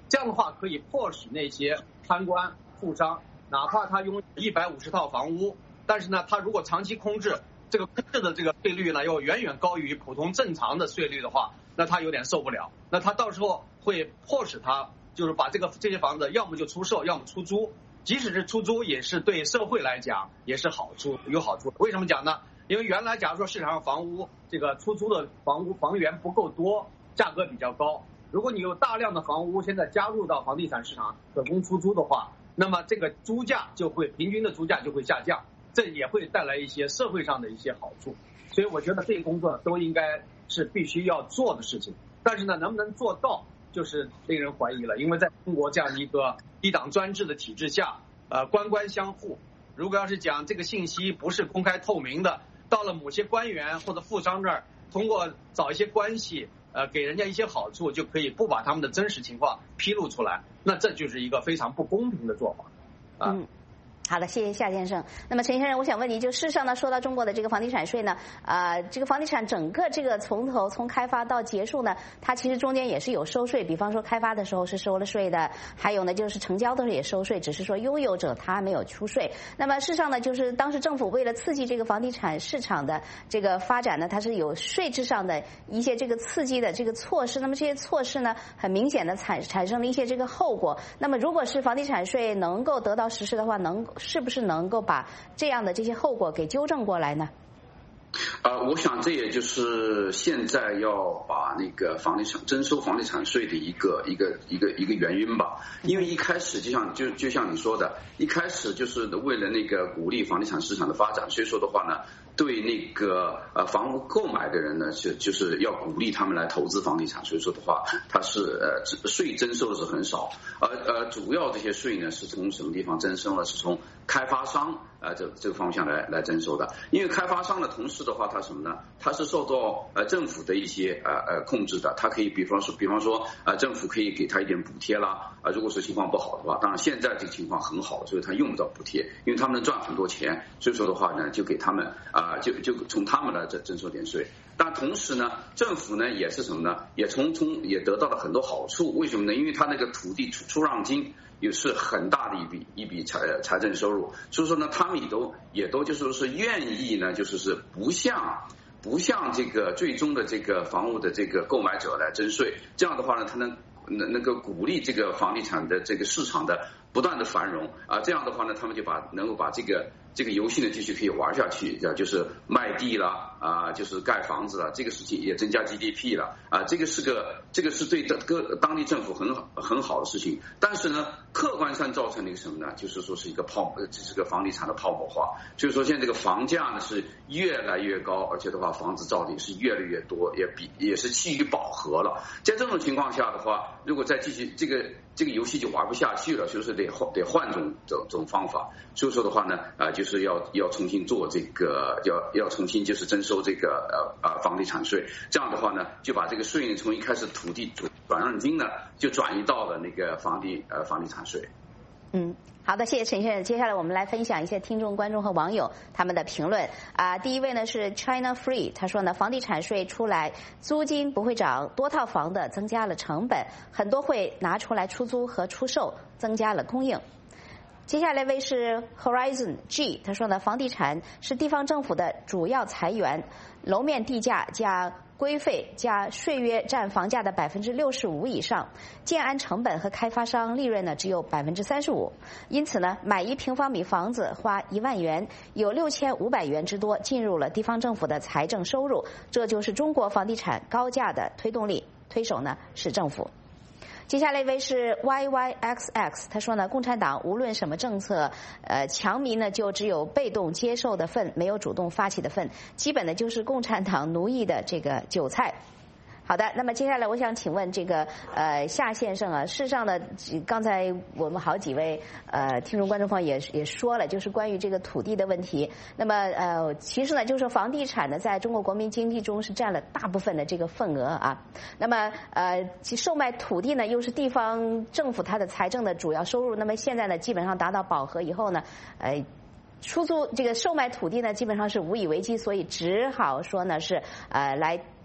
[SPEAKER 13] 这样的话可以迫使那些贪官富商，哪怕他拥有一百五十套房屋，但是呢，他如果长期空置，这个空置的这个税率呢又远远高于普通正常的税率的话，那他有点受不了。那他到时候会迫使他就是把这个这些房子要么就出售，要么出租。即使是出租，也是对社会来讲也是好处有好处。为什么讲呢？因为原来假如说市场上房屋这个出租的房屋房源不够多，价格比较高。如果你有大量的房屋现在加入到房地产市场可供出租的话，那么这个租价就会平均的租价就会下降，这也会带来一些社会上的一些好处。所以我觉得这些工作都应该是必须要做的事情。但是呢，能不能做到就是令人怀疑了，因为在中国这样一个一党专制的体制下，呃，官官相护。如果要是讲这个信息不是公开透明的，到了某些官员或者富商这儿，通过找一些关系，呃，给人家一些好处，就可以不把他们的真实情况披露出来，那这就是一个非常不公平的做法，啊。
[SPEAKER 1] 嗯好的，谢谢夏先生。那么陈先生，我想问你，就事实上呢，说到中国的这个房地产税呢，呃，这个房地产整个这个从头从开发到结束呢，它其实中间也是有收税，比方说开发的时候是收了税的，还有呢就是成交的时候也收税，只是说拥有者他没有出税。那么事实上呢，就是当时政府为了刺激这个房地产市场的这个发展呢，它是有税制上的一些这个刺激的这个措施。那么这些措施呢，很明显的产产生了一些这个后果。那么如果是房地产税能够得到实施的话，能是不是能够把这样的这些后果给纠正过来呢？
[SPEAKER 12] 呃，我想这也就是现在要把那个房地产征收房地产税的一个一个一个一个原因吧。因为一开始就像就就像你说的，一开始就是为了那个鼓励房地产市场的发展，所以说的话呢，对那个呃房屋购买的人呢，是就是要鼓励他们来投资房地产，所以说的话，它是呃税征收的是很少，而呃主要这些税呢是从什么地方征收呢？是从开发商呃这这个方向来来征收的。因为开发商的同时的话，它什么呢？它是受到呃政府的一些呃呃控制的，它可以比方说比方说呃政府可以给他一点补贴啦，啊、呃、如果是情况不好的话，当然现在这个情况很好，所以他用不到补贴，因为他们能赚很多钱，所以说的话呢，就给他们啊、呃、就就从他们来征征收点税。但同时呢，政府呢也是什么呢？也从从也得到了很多好处。为什么呢？因为他那个土地出出让金也是很大的一笔一笔财财政收入，所以说呢，他们也都也都就是说是愿意呢，就是是不像不像这个最终的这个房屋的这个购买者来征税。这样的话呢，他能能能够鼓励这个房地产的这个市场的不断的繁荣啊。这样的话呢，他们就把能够把这个这个游戏呢继续可以玩下去，就是卖地啦啊，就是盖房子了，这个事情也增加 G D P 了啊，这个是个这个是对各当地政府很好很好的事情。但是呢，客观上造成了一个什么呢？就是说是一个泡，这是个房地产的泡沫化。所以说现在这个房价呢是越来越高，而且的话房子造的也是越来越多，也比也是趋于饱和了。在这种情况下的话，如果再继续这个这个游戏就玩不下去了，所以说得换得换种种种方法。所以说的话呢，啊、呃，就是要要重新做这个，要要重新就是征收这个呃呃房地产税。这样的话呢，就把这个税呢从一开始土地转让金呢，就转移到了那个房地呃房地产税。
[SPEAKER 1] 嗯，好的，谢谢陈先生。接下来我们来分享一些听众、观众和网友他们的评论啊。第一位呢是 China Free， 他说呢，房地产税出来，租金不会涨，多套房的增加了成本，很多会拿出来出租和出售，增加了供应。接下来一位是 Horizon G， 他说呢，房地产是地方政府的主要财源，楼面地价加规费加税约占房价的百分之六十五以上，建安成本和开发商利润呢只有百分之三十五，因此呢，买一平方米房子花一万元，有六千五百元之多进入了地方政府的财政收入，这就是中国房地产高价的推动力，推手呢是政府。接下来一位是 Y Y X X， 他说呢，共产党无论什么政策，呃，强民呢就只有被动接受的份，没有主动发起的份，基本的就是共产党奴役的这个韭菜。好的，那么接下来我想请问这个呃夏先生啊，事实上呢，刚才我们好几位呃听众观众朋友也也说了，就是关于这个土地的问题。那么呃，其实呢，就是房地产呢，在中国国民经济中是占了大部分的这个份额啊。那么呃，其售卖土地呢，又是地方政府它的财政的主要收入。那么现在呢，基本上达到饱和以后呢，呃。出租这个售卖土地呢，基本上是无以为继，所以只好说呢是呃来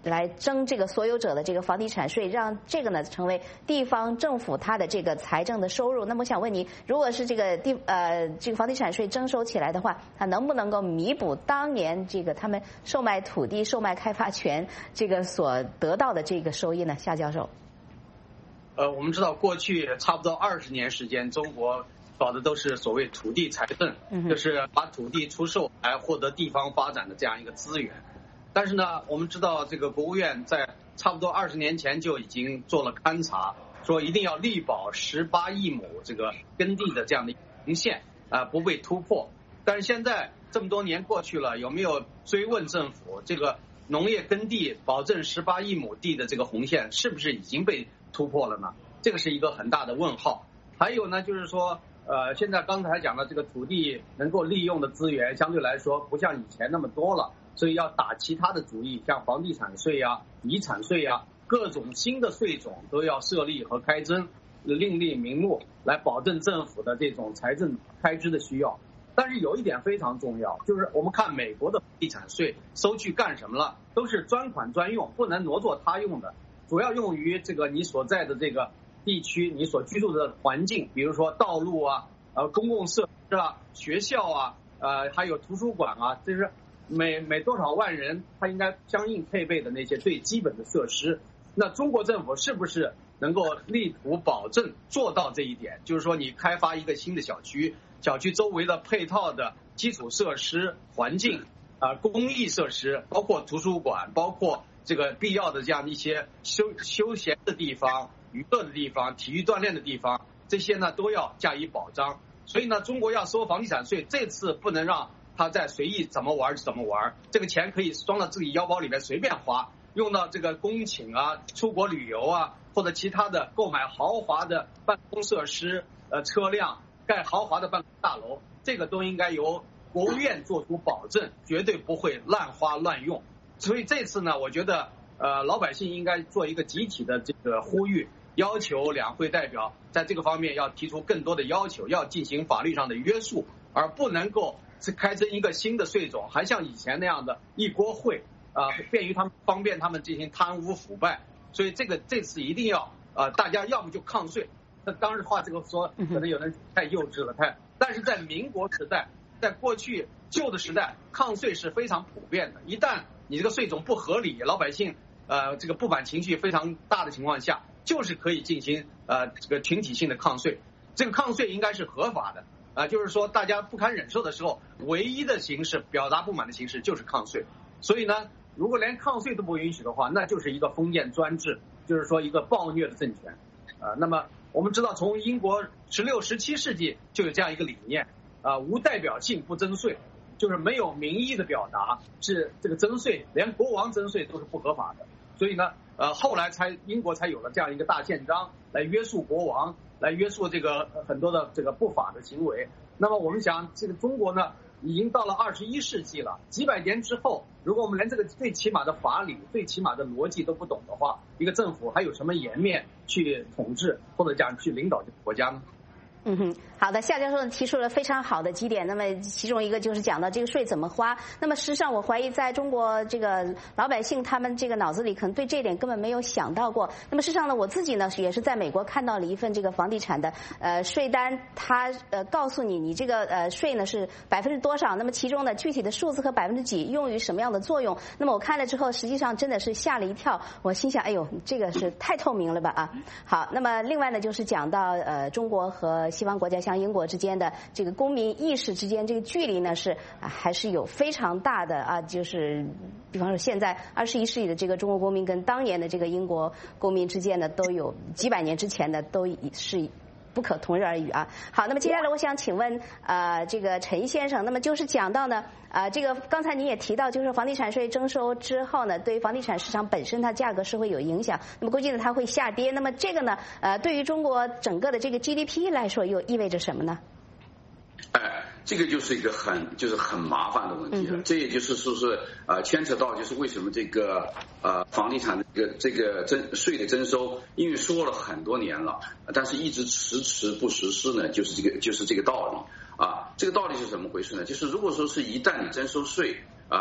[SPEAKER 1] 来征这个所有者的这个房地产税，让这个呢成为地方政府它的这个财政的收入。那么我想问你，如果是这个地呃这个房地产税征收起来的话，它能不能够弥补当年这个他们售卖土地、售卖开发权这个所得到的这个收益呢？夏教授。
[SPEAKER 13] 呃，我们知道过去差不多二十年时间，中国搞的都是所谓土地财政，就是把土地出售来获得地方发展的这样一个资源。但是呢，我们知道这个国务院在差不多二十年前就已经做了勘察，说一定要力保十八亿亩这个耕地的这样的红线啊、呃、不被突破。但是现在这么多年过去了，有没有追问政府这个农业耕地保证十八亿亩地的这个红线是不是已经被突破了呢？这个是一个很大的问号。还有呢，就是说呃，现在刚才讲的这个土地能够利用的资源相对来说不像以前那么多了。所以要打其他的主意，像房地产税啊、遗产税啊，各种新的税种都要设立和开征，另立名目来保证政府的这种财政开支的需要。但是有一点非常重要，就是我们看美国的地产税收去干什么了？都是专款专用，不能挪作他用的，主要用于这个你所在的这个地区，你所居住的环境，比如说道路啊、呃公共设施啊、学校啊、呃还有图书馆啊，这是。每每多少万人，他应该相应配备的那些最基本的设施。那中国政府是不是能够力图保证做到这一点？就是说，你开发一个新的小区，小区周围的配套的基础设施、环境啊、呃、公益设施，包括图书馆，包括这个必要的这样的一些休休闲的地方、娱乐的地方、体育锻炼的地方，这些呢都要加以保障。所以呢，中国要收房地产税，这次不能让他在随意怎么玩怎么玩，这个钱可以装到自己腰包里面随便花，用到这个公请啊、出国旅游啊，或者其他的购买豪华的办公设施、呃车辆、盖豪华的办公大楼，这个都应该由国务院做出保证，绝对不会滥花乱用。所以这次呢，我觉得呃老百姓应该做一个集体的这个呼吁，要求两会代表在这个方面要提出更多的要求，要进行法律上的约束，而不能够是开征一个新的税种，还像以前那样的一锅烩啊、呃，便于他们方便他们进行贪污腐败。所以这个这次一定要啊、呃，大家要么就抗税。那当然话这个说可能有人太幼稚了，太。但是在民国时代，在过去旧的时代，抗税是非常普遍的。一旦你这个税种不合理，老百姓呃这个不满情绪非常大的情况下，就是可以进行呃这个群体性的抗税。这个抗税应该是合法的。啊、呃，就是说大家不堪忍受的时候，唯一的形式表达不满的形式就是抗税。所以呢，如果连抗税都不允许的话，那就是一个封建专制，就是说一个暴虐的政权。啊、呃，那么我们知道，从英国十六、十七世纪就有这样一个理念，啊、呃，无代表性不征税，就是没有民意的表达，是这个征税，连国王征税都是不合法的。所以呢，呃，后来才英国才有了这样一个大宪章来约束国王。来约束这个很多的这个不法的行为。那么我们想，这个中国呢，已经到了二十一世纪了，几百年之后，如果我们连这个最起码的法理、最起码的逻辑都不懂的话，一个政府还有什么颜面去统治或者讲去领导这个国家呢？
[SPEAKER 1] 嗯哼，好的，夏教授提出了非常好的几点，那么其中一个就是讲到这个税怎么花。那么实际上我怀疑在中国这个老百姓他们这个脑子里可能对这一点根本没有想到过。那么事实上呢，我自己呢也是在美国看到了一份这个房地产的呃税单，它呃告诉你你这个呃税呢是百分之多少，那么其中的具体的数字和百分之几用于什么样的作用。那么我看了之后，实际上真的是吓了一跳，我心想，哎呦，这个是太透明了吧啊！好，那么另外呢就是讲到呃中国和西方国家像英国之间的这个公民意识之间这个距离呢是、啊、还是有非常大的啊，就是比方说现在二十一世纪的这个中国公民跟当年的这个英国公民之间呢都有几百年之前的都是不可同日而语啊。好，那么接下来我想请问呃这个陈先生，那么就是讲到呢呃这个刚才您也提到，就是房地产税征收之后呢，对于房地产市场本身它价格是会有影响，那么估计呢它会下跌，那么这个呢呃对于中国整个的这个 G D P 来说又意味着什么呢？
[SPEAKER 12] 哎，这个就是一个很就是很麻烦的问题了。嗯、这也就是说是呃牵扯到就是为什么这个呃房地产的这个这个征税的征收，因为说了很多年了，但是一直迟迟不实施呢，就是这个就是这个道理啊。这个道理是怎么回事呢？就是如果说是一旦你征收税啊、呃，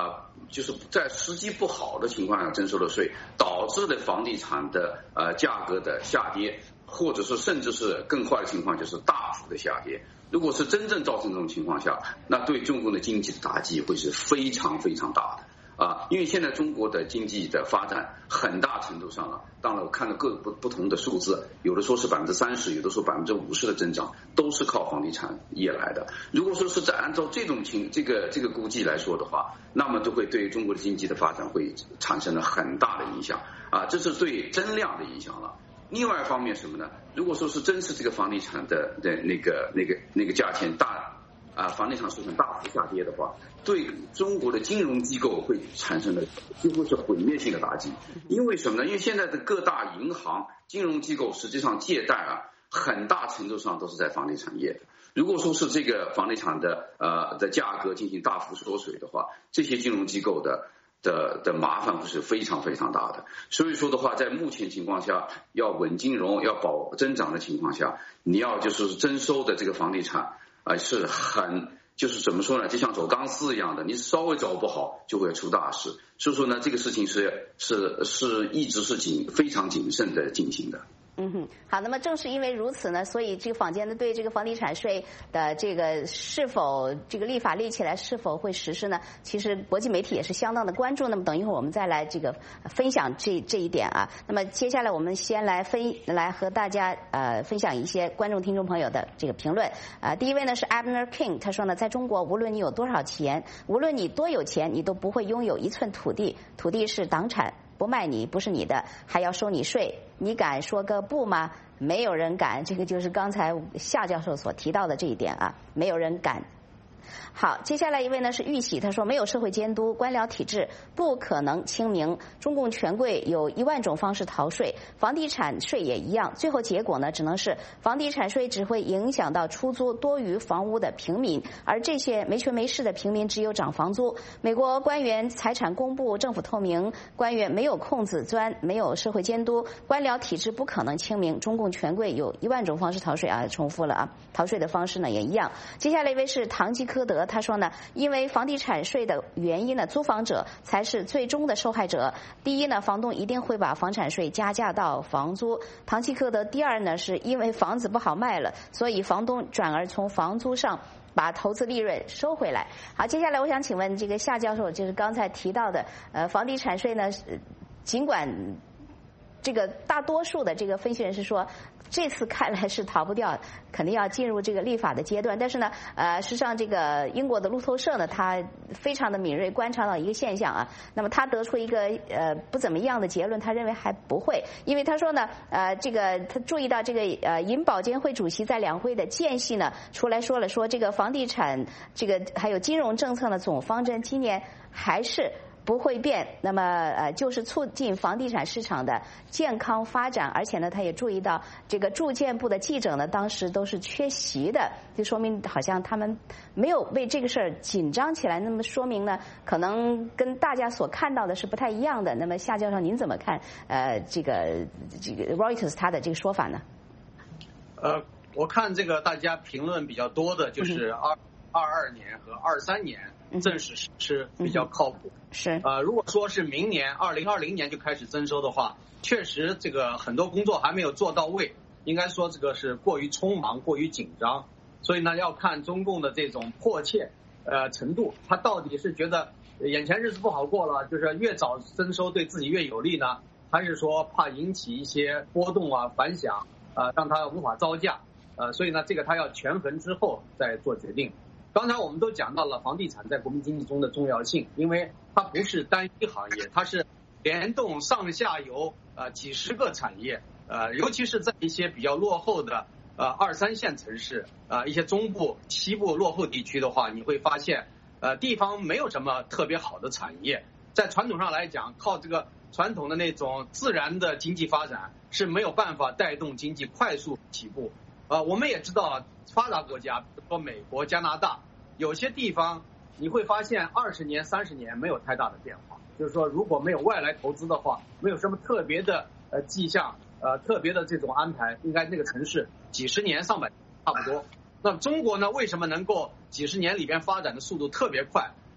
[SPEAKER 12] 就是在时机不好的情况下征收了税，导致了房地产的呃价格的下跌，或者是甚至是更坏的情况就是大幅的下跌。如果是真正造成这种情况下，那对中国的经济的打击会是非常非常大的。啊，因为现在中国的经济的发展很大程度上了，当然我看到各不不同的数字，有的说是百分之三十，有的说百分之五十的增长，都是靠房地产业来的。如果说是在按照这种情这个这个估计来说的话，那么都会对中国的经济的发展会产生了很大的影响啊，这是对增量的影响了。另外一方面什么呢？如果说是真是这个房地产的的那个那个那个价钱大。啊，房地产市场大幅下跌的话，对中国的金融机构会产生的几乎是毁灭性的打击。因为什么呢？因为现在的各大银行、金融机构实际上借贷啊，很大程度上都是在房地产业的。如果说是这个房地产的呃的价格进行大幅缩水的话，这些金融机构的的的麻烦会是非常非常大的。所以说的话，在目前情况下，要稳金融、要保增长的情况下，你要就是征收的这个房地产。啊，是很就是怎么说呢？就像走钢丝一样的，你稍微走不好就会出大事。所以说呢，这个事情是是是一直是谨非常谨慎的进行的。
[SPEAKER 1] 嗯哼，好，那么正是因为如此呢，所以这个坊间呢对这个房地产税的这个是否这个立法立起来是否会实施呢？其实国际媒体也是相当的关注。那么等一会儿我们再来这个分享这这一点啊。那么接下来我们先来分来和大家呃分享一些观众听众朋友的这个评论啊、呃。第一位呢是 Abner King， 他说呢，在中国无论你有多少钱，无论你多有钱，你都不会拥有一寸土地，土地是党产。不卖你不是你的，还要收你税，你敢说个不吗？没有人敢，这个就是刚才夏教授所提到的这一点啊，没有人敢。好，接下来一位呢是玉喜，他说没有社会监督，官僚体制不可能清明。中共权贵有一万种方式逃税，房地产税也一样。最后结果呢，只能是房地产税只会影响到出租多余房屋的平民，而这些没权没势的平民只有涨房租。美国官员财产公布，政府透明，官员没有空子钻，没有社会监督，官僚体制不可能清明。中共权贵有一万种方式逃税啊，重复了啊，逃税的方式呢也一样。接下来一位是唐吉诃德。他说呢，因为房地产税的原因呢，租房者才是最终的受害者。第一呢，房东一定会把房产税加价到房租。唐吉诃德第二呢，是因为房子不好卖了，所以房东转而从房租上把投资利润收回来。好，接下来我想请问这个夏教授，就是刚才提到的呃，房地产税呢，尽管这个大多数的这个分析人士说，这次看来是逃不掉，肯定要进入这个立法的阶段。但是呢，呃，实际上这个英国的路透社呢，他非常的敏锐观察到一个现象啊。那么他得出一个呃不怎么样的结论，他认为还不会，因为他说呢，呃，这个他注意到这个呃银保监会主席在两会的间隙呢，出来说了说这个房地产这个还有金融政策的总方针今年还是不会变，那么呃就是促进房地产市场的健康发展，而且呢他也注意到这个住建部的记者呢当时都是缺席的，就说明好像他们没有为这个事儿紧张起来，那么说明呢可能跟大家所看到的是不太一样的。那么夏教授您怎么看呃这个这个 Reuters 他的这个说法呢？
[SPEAKER 13] 呃，我看这个大家评论比较多的就是二二二年和二三年正式实施比较靠谱。
[SPEAKER 1] 是
[SPEAKER 13] 呃，如果说是明年二零二零年就开始征收的话，确实这个很多工作还没有做到位，应该说这个是过于匆忙、过于紧张，所以呢要看中共的这种迫切呃程度，他到底是觉得眼前日子不好过了，就是越早征收对自己越有利呢，还是说怕引起一些波动啊、反响啊，让他无法招架？呃，所以呢这个他要权衡之后再做决定。刚才我们都讲到了房地产在国民经济中的重要性，因为它不是单一行业，它是联动上下游呃几十个产业，呃，尤其是在一些比较落后的呃二三线城市，呃一些中部、西部落后地区的话，你会发现呃地方没有什么特别好的产业，在传统上来讲，靠这个传统的那种自然的经济发展是没有办法带动经济快速起步。呃，我们也知道发达国家，比如说美国、加拿大，有些地方你会发现二十年、三十年没有太大的变化。就是说，如果没有外来投资的话，没有什么特别的呃迹象，呃特别的这种安排，应该那个城市几十年、上百年差不多。那中国呢，为什么能够几十年里边发展的速度特别快？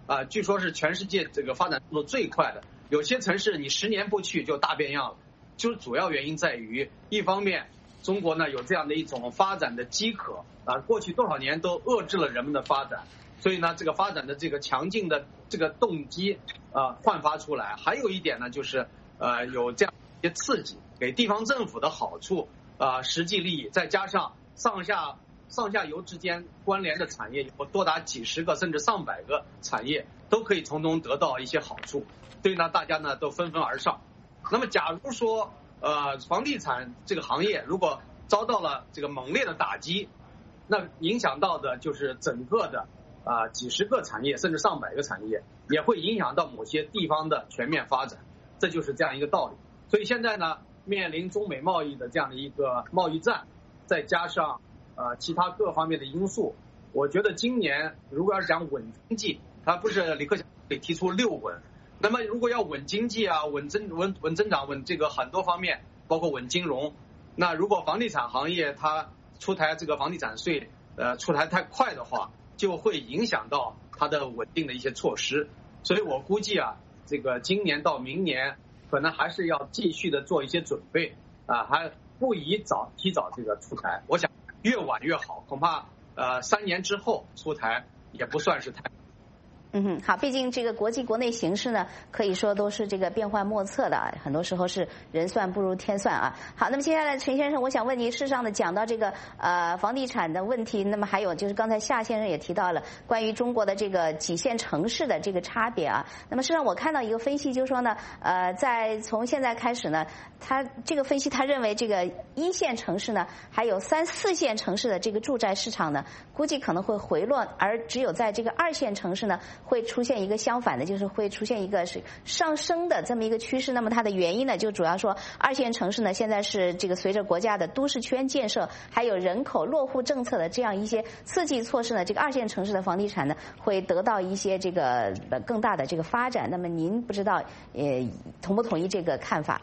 [SPEAKER 13] 啊，据说是全世界这个发展速度最快的。有些城市你十年不去就大变样了，就是主要原因在于，一方面中国呢有这样的一种发展的饥渴啊，过去多少年都遏制了人们的发展，所以呢这个发展的这个强劲的这个动机啊焕发出来。还有一点呢就是呃有这样一些刺激，给地方政府的好处啊实际利益，再加上上下。上下游之间关联的产业有多达几十个甚至上百个产业都可以从中得到一些好处，所以呢大家呢都纷纷而上。那么假如说呃房地产这个行业如果遭到了这个猛烈的打击，那影响到的就是整个的啊、呃、几十个产业甚至上百个产业，也会影响到某些地方的全面发展，这就是这样一个道理。所以现在呢面临中美贸易的这样的一个贸易战，再加上呃，其他各方面的因素，我觉得今年如果要是讲稳经济，它不是李克强给提出六稳，那么如果要稳经济啊、稳增、稳稳增长、稳这个很多方面，包括稳金融，那如果房地产行业它出台这个房地产税，呃，出台太快的话，就会影响到它的稳定的一些措施，所以我估计啊，这个今年到明年可能还是要继续的做一些准备啊，还不宜早提早这个出台，我想。越晚越好，恐怕呃三年之后出台也不算是太。
[SPEAKER 1] 嗯哼，好，毕竟这个国际国内形势呢，可以说都是这个变幻莫测的，很多时候是人算不如天算啊。好，那么接下来陈先生，我想问您，事实上呢，讲到这个呃房地产的问题，那么还有就是刚才夏先生也提到了关于中国的这个几线城市的这个差别啊。那么事实上我看到一个分析，就是说呢，呃，在从现在开始呢，他这个分析他认为这个一线城市呢，还有三四线城市的这个住宅市场呢，估计可能会回落，而只有在这个二线城市呢。会出现一个相反的，就是会出现一个是上升的这么一个趋势。那么它的原因呢，就主要说二线城市呢，现在是这个随着国家的都市圈建设，还有人口落户政策的这样一些刺激措施呢，这个二线城市的房地产呢，会得到一些这个更大的这个发展。那么您不知道呃同不同意这个看法？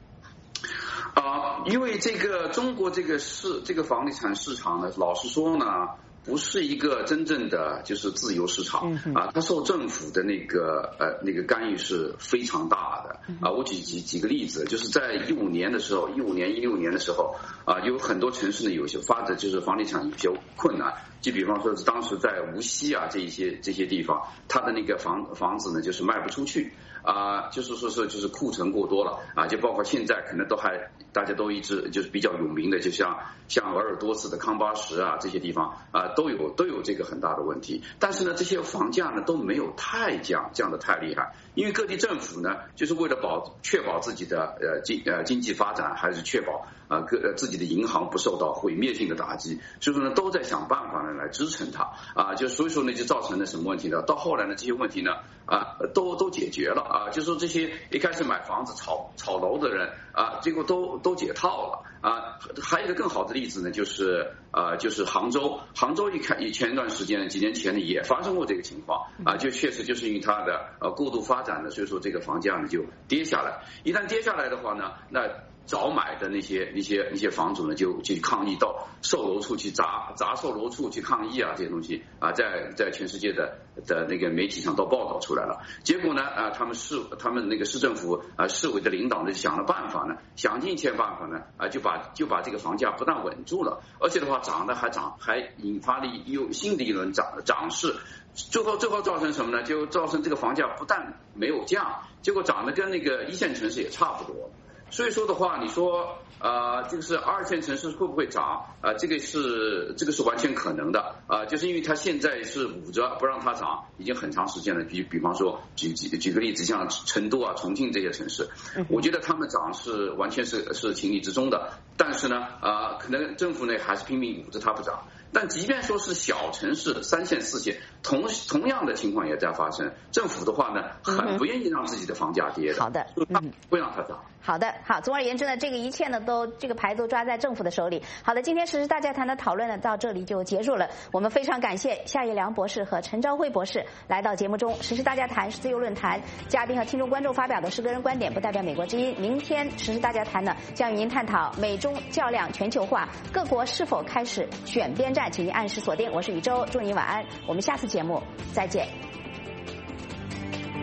[SPEAKER 12] 啊，因为这个中国这个市这个房地产市场呢，老实说呢。不是一个真正的就是自由市场啊，它受政府的那个呃那个干预是非常大的啊。我举几几个例子，就是在一五年的时候，一五年一六年的时候啊，有很多城市呢有些发展就是房地产有些困难，就比方说是当时在无锡啊这一些这些地方，它的那个房房子呢就是卖不出去。啊，就是说是就是库存过多了啊，就包括现在可能都还大家都一直就是比较有名的，就像像鄂尔多斯的康巴什啊这些地方啊都有都有这个很大的问题，但是呢这些房价呢都没有太降降得太厉害，因为各地政府呢就是为了保确保自己的呃经呃经济发展，还是确保啊各自己的银行不受到毁灭性的打击，所以说呢都在想办法呢来支撑它啊，就所以说呢就造成了什么问题呢？到后来呢这些问题呢啊都都解决了。啊，就说这些一开始买房子炒炒楼的人啊，结果都都解套了啊。还有一个更好的例子呢，就是啊，就是杭州，杭州一开前一段时间几年前呢也发生过这个情况啊，就确实就是因为它的呃过度发展呢，所以说这个房价呢就跌下来。一旦跌下来的话呢，那早买的那些那些那些房主呢，就去抗议到售楼处去砸砸售楼处去抗议啊，这些东西啊，在在全世界的的那个媒体上都报道出来了。结果呢啊，他们市他们那个市政府啊市委的领导呢就想了办法呢，想尽一切办法呢啊，就把就把这个房价不但稳住了，而且的话涨得还涨，还引发了又新的一轮涨涨势。最后最后造成什么呢？就造成这个房价不但没有降，结果涨得跟那个一线城市也差不多。所以说的话，你说呃，这个是二线城市会不会涨啊、呃？这个是这个是完全可能的啊、呃，就是因为它现在是捂着不让它涨，已经很长时间了。比比方说，举举举个例子，像成都啊、重庆这些城市，我觉得他们涨是完全是是情理之中的。但是呢，啊、呃，可能政府呢还是拼命捂着它不涨。但即便说是小城市三线四线，同同样的情况也在发生。政府的话呢，很不愿意让自己的房价跌的。
[SPEAKER 1] 好的，嗯，
[SPEAKER 12] 不让它涨。
[SPEAKER 1] 好的，好。总而言之呢，这个一切呢，都这个牌都抓在政府的手里。好的，今天时事大家谈的讨论呢，到这里就结束了。我们非常感谢夏一良博士和陈昭慧博士来到节目中。时事大家谈是自由论坛，嘉宾和听众观众发表的是个人观点，不代表美国之音。明天时事大家谈呢，将与您探讨美中较量全球化，各国是否开始选边站，请您按时锁定。我是宇宙，祝您晚安，我们下次节目再见。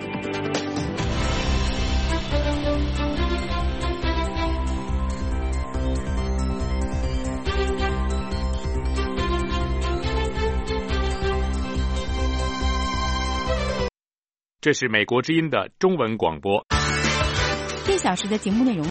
[SPEAKER 14] 这是美国之音的中文广播。
[SPEAKER 15] 一小时的节目内容。